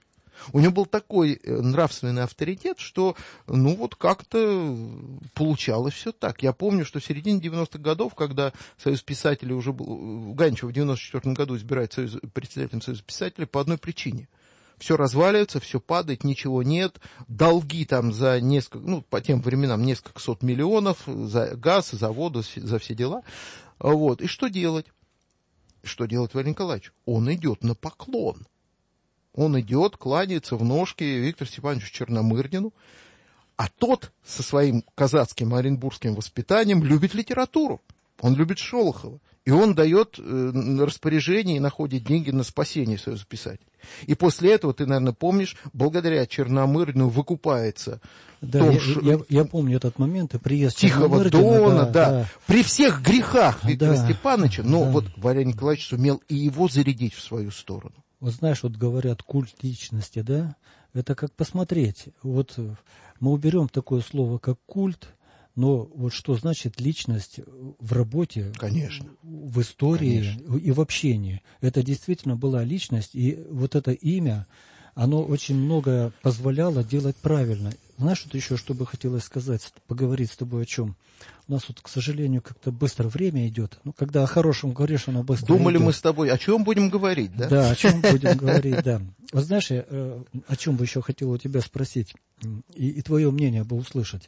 У него был такой нравственный авторитет, что, ну, вот как-то получалось все так. Я помню, что в середине 90-х годов, когда Союз писателей уже был... Ганчева в 94-м году избирает председателем Союза писателей по одной причине. Все разваливается, все падает, ничего нет. Долги там за несколько, ну, по тем временам несколько сот миллионов за газ, за воду, за все дела. Вот. И что делать? Что делать Валерий Николаевич? Он идет на поклон. Он идет, кланяется в ножки Виктору Степановичу Черномырдину, а тот со своим казацким оренбургским воспитанием любит литературу. Он любит Шолохова. И он дает распоряжение и находит деньги на спасение Союза писателей. И после этого, ты, наверное, помнишь, благодаря Черномырдину выкупается... Да, я помню этот момент, и приезд Тихого Дона, да. При всех грехах Виктора Степановича, но вот Валерий Николаевич сумел и его зарядить в свою сторону. Вот знаешь, вот говорят, культ личности, да? Это как посмотреть. Вот мы уберем такое слово, как культ, но вот что значит личность в работе, конечно, в истории и в общении. Это действительно была личность, и вот это имя, оно очень многое позволяло делать правильно. Знаешь, вот еще, что бы хотелось сказать, поговорить с тобой о чем? У нас вот, к сожалению, как-то быстро время идет. Ну, когда о хорошем говоришь, оно быстро Думали идет. Мы с тобой, о чем будем говорить, да? Да, о чем будем говорить, да. Вот знаешь, о чем бы еще хотел у тебя спросить, и твое мнение бы услышать.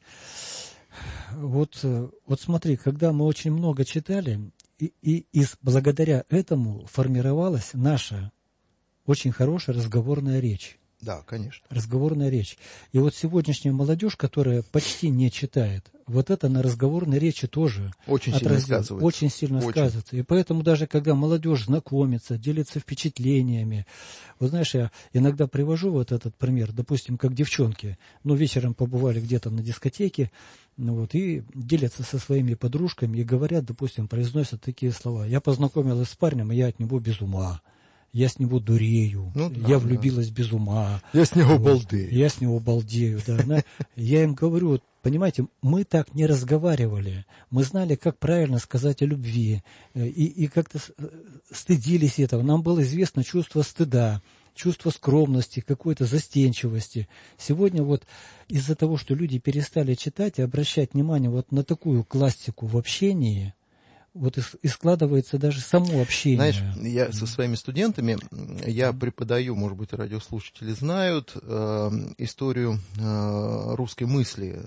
Вот смотри, когда мы очень много читали, и благодаря этому формировалась наша очень хорошая разговорная речь. Да, конечно. Разговорная речь. И вот сегодняшняя молодежь, которая почти не читает, вот это на разговорной речи тоже очень сильно сказывается. Очень сильно сказывается. И поэтому даже когда молодежь знакомится, делится впечатлениями, вот знаешь, я иногда привожу вот этот пример, допустим, как девчонки, вечером побывали где-то на дискотеке, и делятся со своими подружками и говорят, допустим, произносят такие слова: «Я познакомилась с парнем, и я от него без ума». Я с него дурею, я влюбилась без ума. Я с него балдею. Я с него балдею, да. Я им говорю, понимаете, мы так не разговаривали. Мы знали, как правильно сказать о любви. И как-то стыдились этого. Нам было известно чувство стыда, чувство скромности, какой-то застенчивости. Сегодня вот из-за того, что люди перестали читать и обращать внимание вот на такую классику в общении, вот и складывается даже само общение. Знаешь, я со своими студентами, я преподаю, может быть, радиослушатели знают, историю русской мысли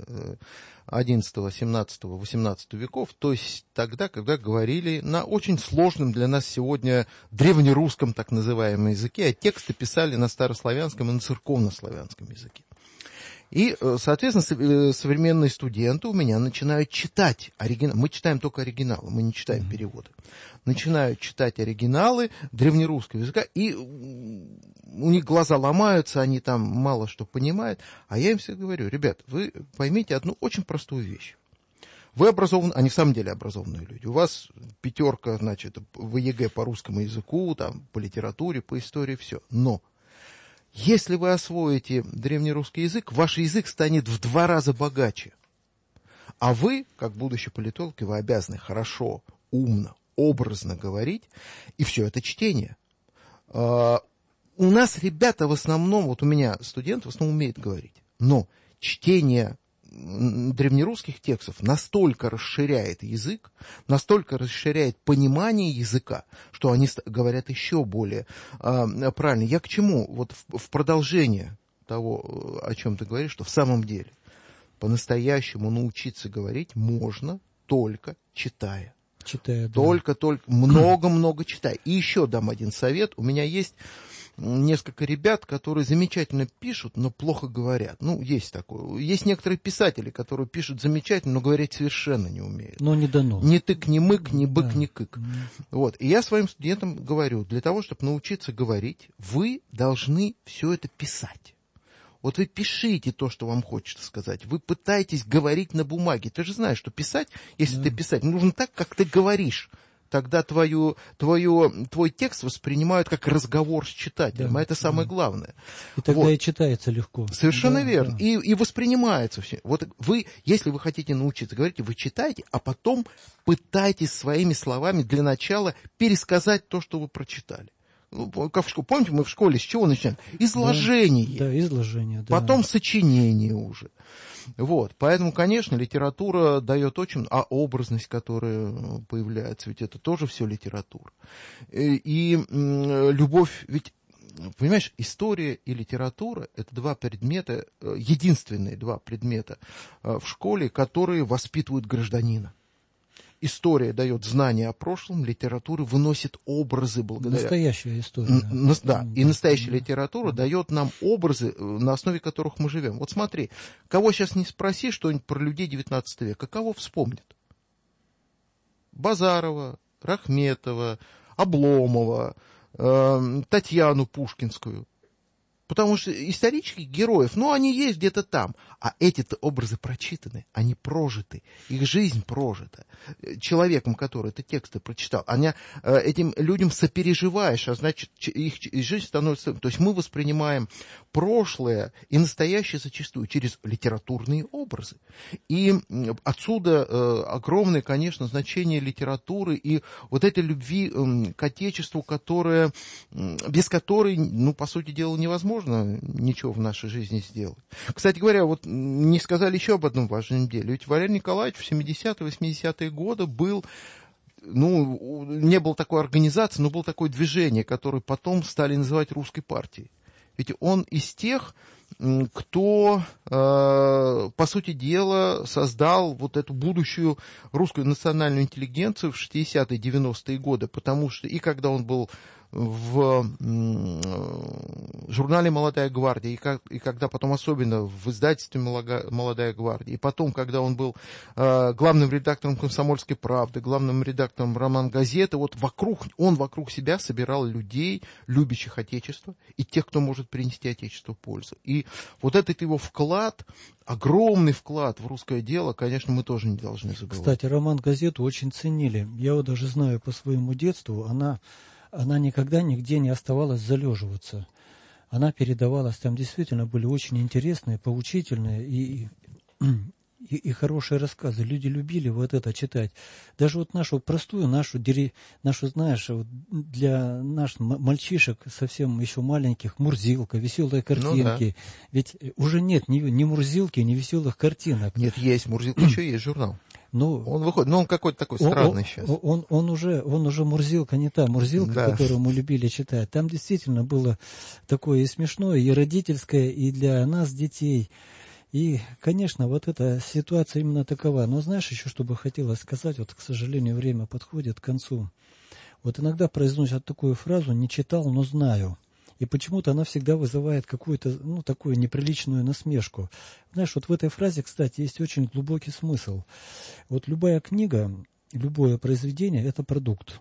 XI, XVII, XVIII веков, то есть тогда, когда говорили на очень сложном для нас сегодня древнерусском так называемом языке, а тексты писали на старославянском и на церковнославянском языке. И, соответственно, современные студенты у меня начинают читать оригиналы. Мы читаем только оригиналы, мы не читаем переводы. Начинают читать оригиналы древнерусского языка, и у них глаза ломаются, они там мало что понимают. А я им всегда говорю: ребят, вы поймите одну очень простую вещь. Вы образованы, они в самом деле образованные люди. У вас 5, значит, в ЕГЭ по русскому языку, там, по литературе, по истории, все. Но если вы освоите древнерусский язык, ваш язык станет в 2 раза богаче. А вы, как будущий политолог, вы обязаны хорошо, умно, образно говорить, и все это чтение. У нас ребята в основном, вот у меня студенты в основном умеют говорить, но чтение древнерусских текстов настолько расширяет язык, настолько расширяет понимание языка, что они говорят еще более правильно. Я к чему? Вот в продолжение того, о чем ты говоришь, что в самом деле по-настоящему научиться говорить можно только читая. Только много-много читая. И еще дам один совет. У меня есть несколько ребят, которые замечательно пишут, но плохо говорят. Есть такое. Есть некоторые писатели, которые пишут замечательно, но говорить совершенно не умеют. Но не дано. Ни тык, ни мык, ни бык, ни кык. Вот. И я своим студентам говорю, для того, чтобы научиться говорить, вы должны все это писать. Вот вы пишите то, что вам хочется сказать. Вы пытаетесь говорить на бумаге. Ты же знаешь, что писать, если ты писать, нужно так, как ты говоришь. Тогда твой текст воспринимают как разговор с читателем, а это самое главное. И тогда и читается легко. Совершенно верно. Да. И воспринимается все. Вот вы, если вы хотите научиться говорить, вы читаете, а потом пытайтесь своими словами для начала пересказать то, что вы прочитали. Помните, мы в школе с чего начинаем? Изложение. Да, изложение. Да. Потом сочинение уже. Вот, поэтому, конечно, литература дает очень... А образность, которая появляется, ведь это тоже все литература. И любовь, ведь, понимаешь, история и литература — это два предмета, единственные два предмета в школе, которые воспитывают гражданина. История дает знания о прошлом, литература выносит образы благодаря... Настоящая история. Да, и настоящая литература дает нам образы, на основе которых мы живем. Вот смотри, кого сейчас не спроси что-нибудь про людей XIX века, кого вспомнят? Базарова, Рахметова, Обломова, Татьяну Пушкинскую. Потому что исторических героев, они есть где-то там. А эти-то образы прочитаны, они прожиты, их жизнь прожита. Человеком, который эти тексты прочитал, этим людям сопереживаешь, а значит, их жизнь становится... То есть мы воспринимаем прошлое и настоящее зачастую через литературные образы. И отсюда огромное, конечно, значение литературы и вот этой любви к Отечеству, без которой, по сути дела, невозможно ничего в нашей жизни сделать. Кстати говоря, вот не сказали еще об одном важном деле. Ведь Валерий Николаевич в 70-е, 80-е годы был, не было такой организации, но было такое движение, которое потом стали называть русской партией. Ведь он из тех, кто, по сути дела, создал вот эту будущую русскую национальную интеллигенцию в 60-е, 90-е годы, потому что и когда он был в журнале «Молодая гвардия», и когда потом особенно в издательстве «Молодая гвардия», и потом, когда он был главным редактором «Комсомольской правды», главным редактором «Роман-газеты», он вокруг себя собирал людей, любящих Отечество, и тех, кто может принести Отечеству пользу. И вот этот его вклад, огромный вклад в русское дело, конечно, мы тоже не должны забывать. Кстати, «Роман-газету» очень ценили. Я вот даже знаю по своему детству, она никогда нигде не оставалась залеживаться. Она передавалась, там действительно были очень интересные, поучительные и хорошие рассказы. Люди любили вот это читать. Даже вот нашу простую, нашу знаешь, вот для наших мальчишек совсем еще маленьких, Мурзилка, веселые картинки. Да. Ведь уже нет ни Мурзилки, ни веселых картинок. Нет, есть Мурзилка, еще есть журнал. Он выходит, он какой-то такой странный сейчас. Он уже Мурзилка, не та Мурзилка, да, которую мы любили читать. Там действительно было такое и смешное, и родительское, и для нас, детей. И, конечно, вот эта ситуация именно такова. Но знаешь, еще что бы хотелось сказать, вот, к сожалению, время подходит к концу. Вот иногда произносят такую фразу «не читал, но знаю». И почему-то она всегда вызывает какую-то, такую неприличную насмешку. Знаешь, вот в этой фразе, кстати, есть очень глубокий смысл. Вот любая книга, любое произведение – это продукт.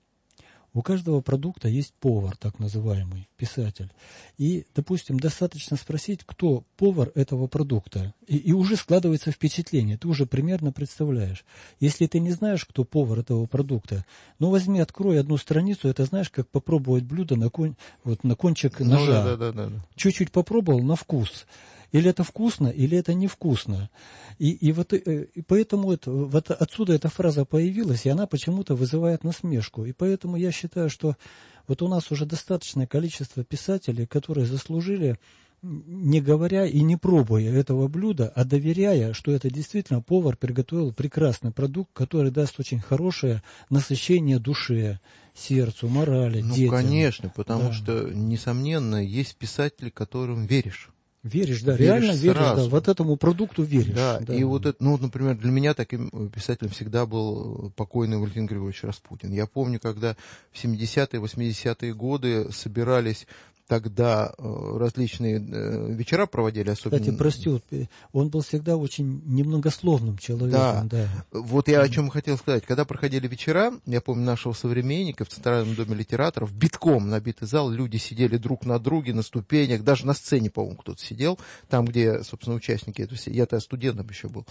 У каждого продукта есть повар, так называемый, писатель. И, допустим, достаточно спросить, кто повар этого продукта. И уже складывается впечатление, ты уже примерно представляешь. Если ты не знаешь, кто повар этого продукта, возьми, открой одну страницу, это знаешь, как попробовать блюдо на кончик ножа. Да. Чуть-чуть попробовал на вкус. Или это вкусно, или это невкусно. И поэтому отсюда эта фраза появилась, и она почему-то вызывает насмешку. И поэтому я считаю, что вот у нас уже достаточное количество писателей, которые заслужили, не говоря и не пробуя этого блюда, а доверяя, что это действительно повар приготовил прекрасный продукт, который даст очень хорошее насыщение душе, сердцу, морали, детям. Конечно, потому что, несомненно, есть писатели, которым веришь. Веришь, да, реально веришь, да, вот этому продукту веришь. Да, и вот это, например, для меня таким писателем всегда был покойный Валентин Григорьевич Распутин. Я помню, когда в 70-е, 80-е годы собирались тогда различные вечера проводили, особенно... Кстати, прости, он был всегда очень немногословным человеком. Да. Вот я о чем хотел сказать. Когда проходили вечера, я помню нашего современника в Центральном доме литераторов, битком набитый зал, люди сидели друг на друге, на ступенях, даже на сцене, по-моему, кто-то сидел, там, где, собственно, участники этого все. Я-то студентом еще был.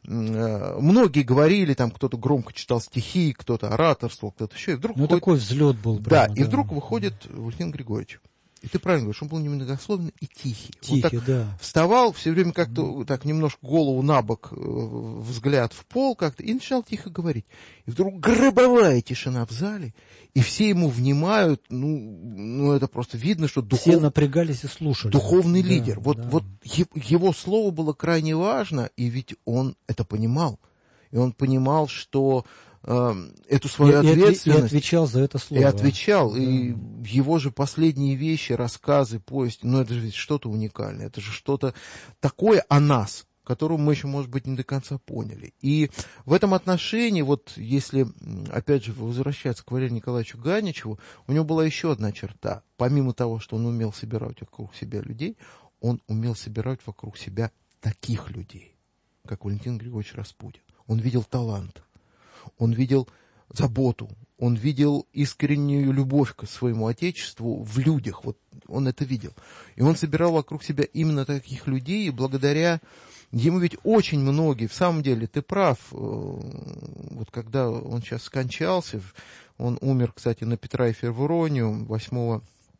Многие говорили, там кто-то громко читал стихи, кто-то ораторствовал, кто-то еще. И вдруг такой взлет был. Прямо, и вдруг выходит Валентин Григорьевич. И ты правильно говоришь, он был немногословный и тихий. Тихий, он так да. вставал, все время как-то так немножко голову на бок, взгляд в пол как-то, и начинал тихо говорить. И вдруг гробовая тишина в зале, и все ему внимают, это просто видно, что все напрягались и слушали. Духовный да, лидер. Вот его слово было крайне важно, и ведь он это понимал. И он понимал, что эту свою ответственность... И отвечал за это слово. И отвечал. Да. И его же последние вещи, рассказы, повести, это же ведь что-то уникальное. Это же что-то такое о нас, которого мы еще, может быть, не до конца поняли. И в этом отношении, если, опять же, возвращаться к Валерию Николаевичу Ганичеву, у него была еще одна черта. Помимо того, что он умел собирать вокруг себя людей, он умел собирать вокруг себя таких людей, как Валентин Григорьевич Распутин. Он видел талант. Он видел заботу, он видел искреннюю любовь к своему отечеству в людях, он это видел. И он собирал вокруг себя именно таких людей, и благодаря ему ведь очень многие, в самом деле, ты прав, когда он сейчас скончался, он умер, кстати, на Петра и Февронию 8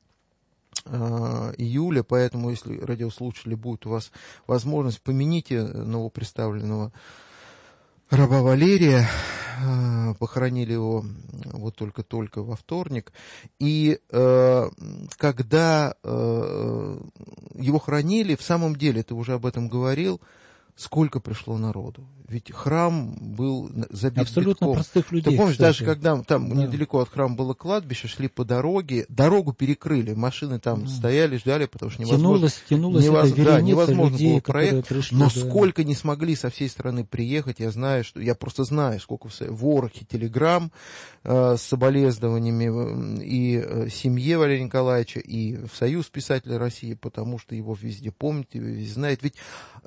июля, поэтому, если, радиослушатели, будет у вас возможность, помяните новоприставленного раба Валерия, похоронили его только-только во вторник, и когда его хоронили, в самом деле, ты уже об этом говорил, сколько пришло народу. Ведь храм был забит абсолютно битком. Простых людей. Ты помнишь, кстати. даже когда там недалеко от храма было кладбище, шли по дороге, дорогу перекрыли, машины там стояли, ждали, потому что невозможно было проехать. Пришли, но сколько не смогли со всей страны приехать, я просто знаю, сколько в ворохе телеграмм с соболезнованиями и семье Валерия Николаевича, и в Союз писателей России, потому что его везде помнят, его везде знают. Ведь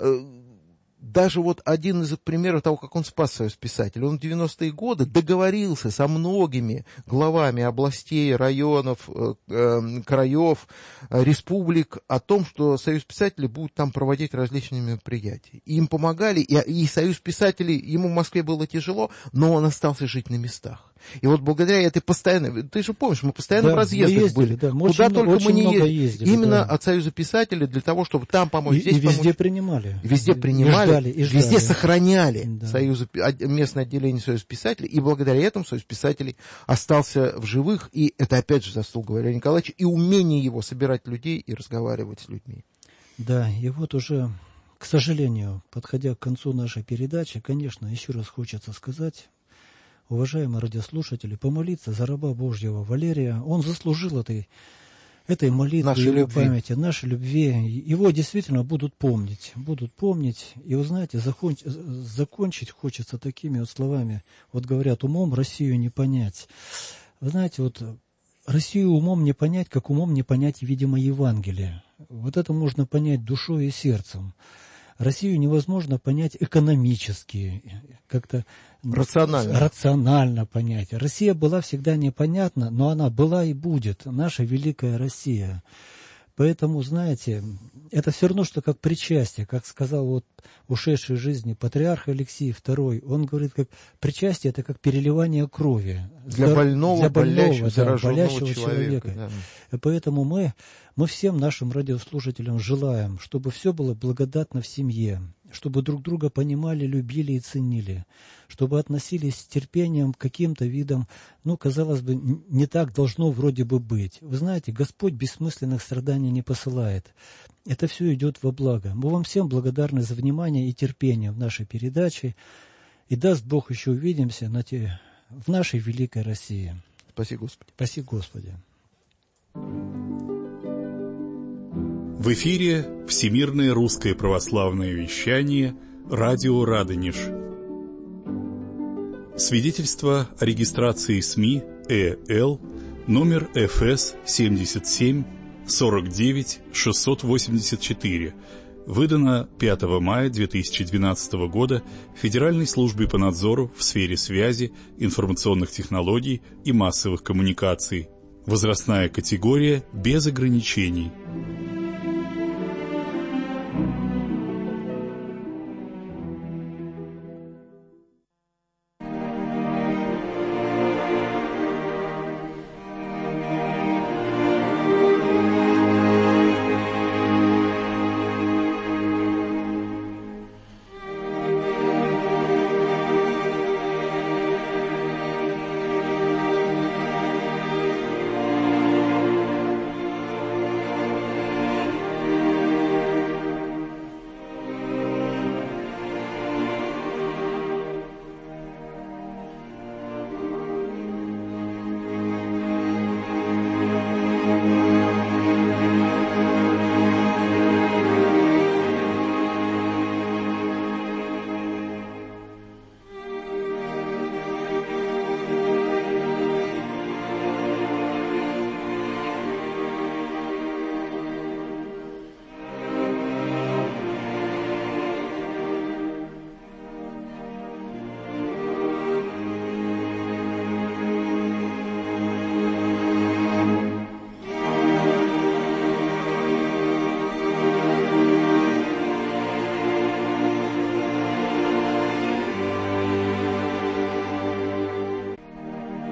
даже один из примеров того, как он спас Союз писателей. Он в 90-е годы договорился со многими главами областей, районов, краев, республик о том, что Союз писателей будет там проводить различные мероприятия. И им помогали, и Союз писателей, ему в Москве было тяжело, но он остался жить на местах. И благодаря этой постоянной... Ты же помнишь, мы постоянно в разъездах были. Да, куда только мы не ездили. Именно от Союза писателей для того, чтобы там помочь, здесь помочь. Везде принимали. Везде принимали, и ждали. везде сохраняли местное отделение Союза писателей. И благодаря этому Союз писателей остался в живых. И это опять же заслуга Валерия Николаевича и умение его собирать людей и разговаривать с людьми. Да, и уже, к сожалению, подходя к концу нашей передачи, конечно, еще раз хочется сказать... Уважаемые радиослушатели, помолиться за раба Божьего Валерия. Он заслужил этой молитвы, памяти, нашей любви. Его действительно будут помнить. И, вы знаете, закончить хочется такими словами. Говорят, умом Россию не понять. Вы знаете, Россию умом не понять, как умом не понять, видимо, Евангелие. Это можно понять душой и сердцем. Россию невозможно понять экономически, как-то рационально понять. Россия была всегда непонятна, но она была и будет, наша великая Россия. Поэтому, знаете, это все равно, что как причастие, как сказал ушедший из жизни патриарх Алексий II. Он говорит, как причастие — это как переливание крови. Для больного болящего человека. Да. И поэтому мы всем нашим радиослушателям желаем, чтобы все было благодатно в семье, чтобы друг друга понимали, любили и ценили, чтобы относились с терпением к каким-то видам, казалось бы, не так должно вроде бы быть. Вы знаете, Господь бессмысленных страданий не посылает. Это все идет во благо. Мы вам всем благодарны за внимание и терпение в нашей передаче. И даст Бог, еще увидимся в нашей великой России. Спаси Господи. Спаси Господи. В эфире Всемирное русское православное вещание «Радио Радонеж». Свидетельство о регистрации СМИ ЭЛ номер ФС 77 49 684, выдано 5 мая 2012 года Федеральной службой по надзору в сфере связи, информационных технологий и массовых коммуникаций. Возрастная категория без ограничений.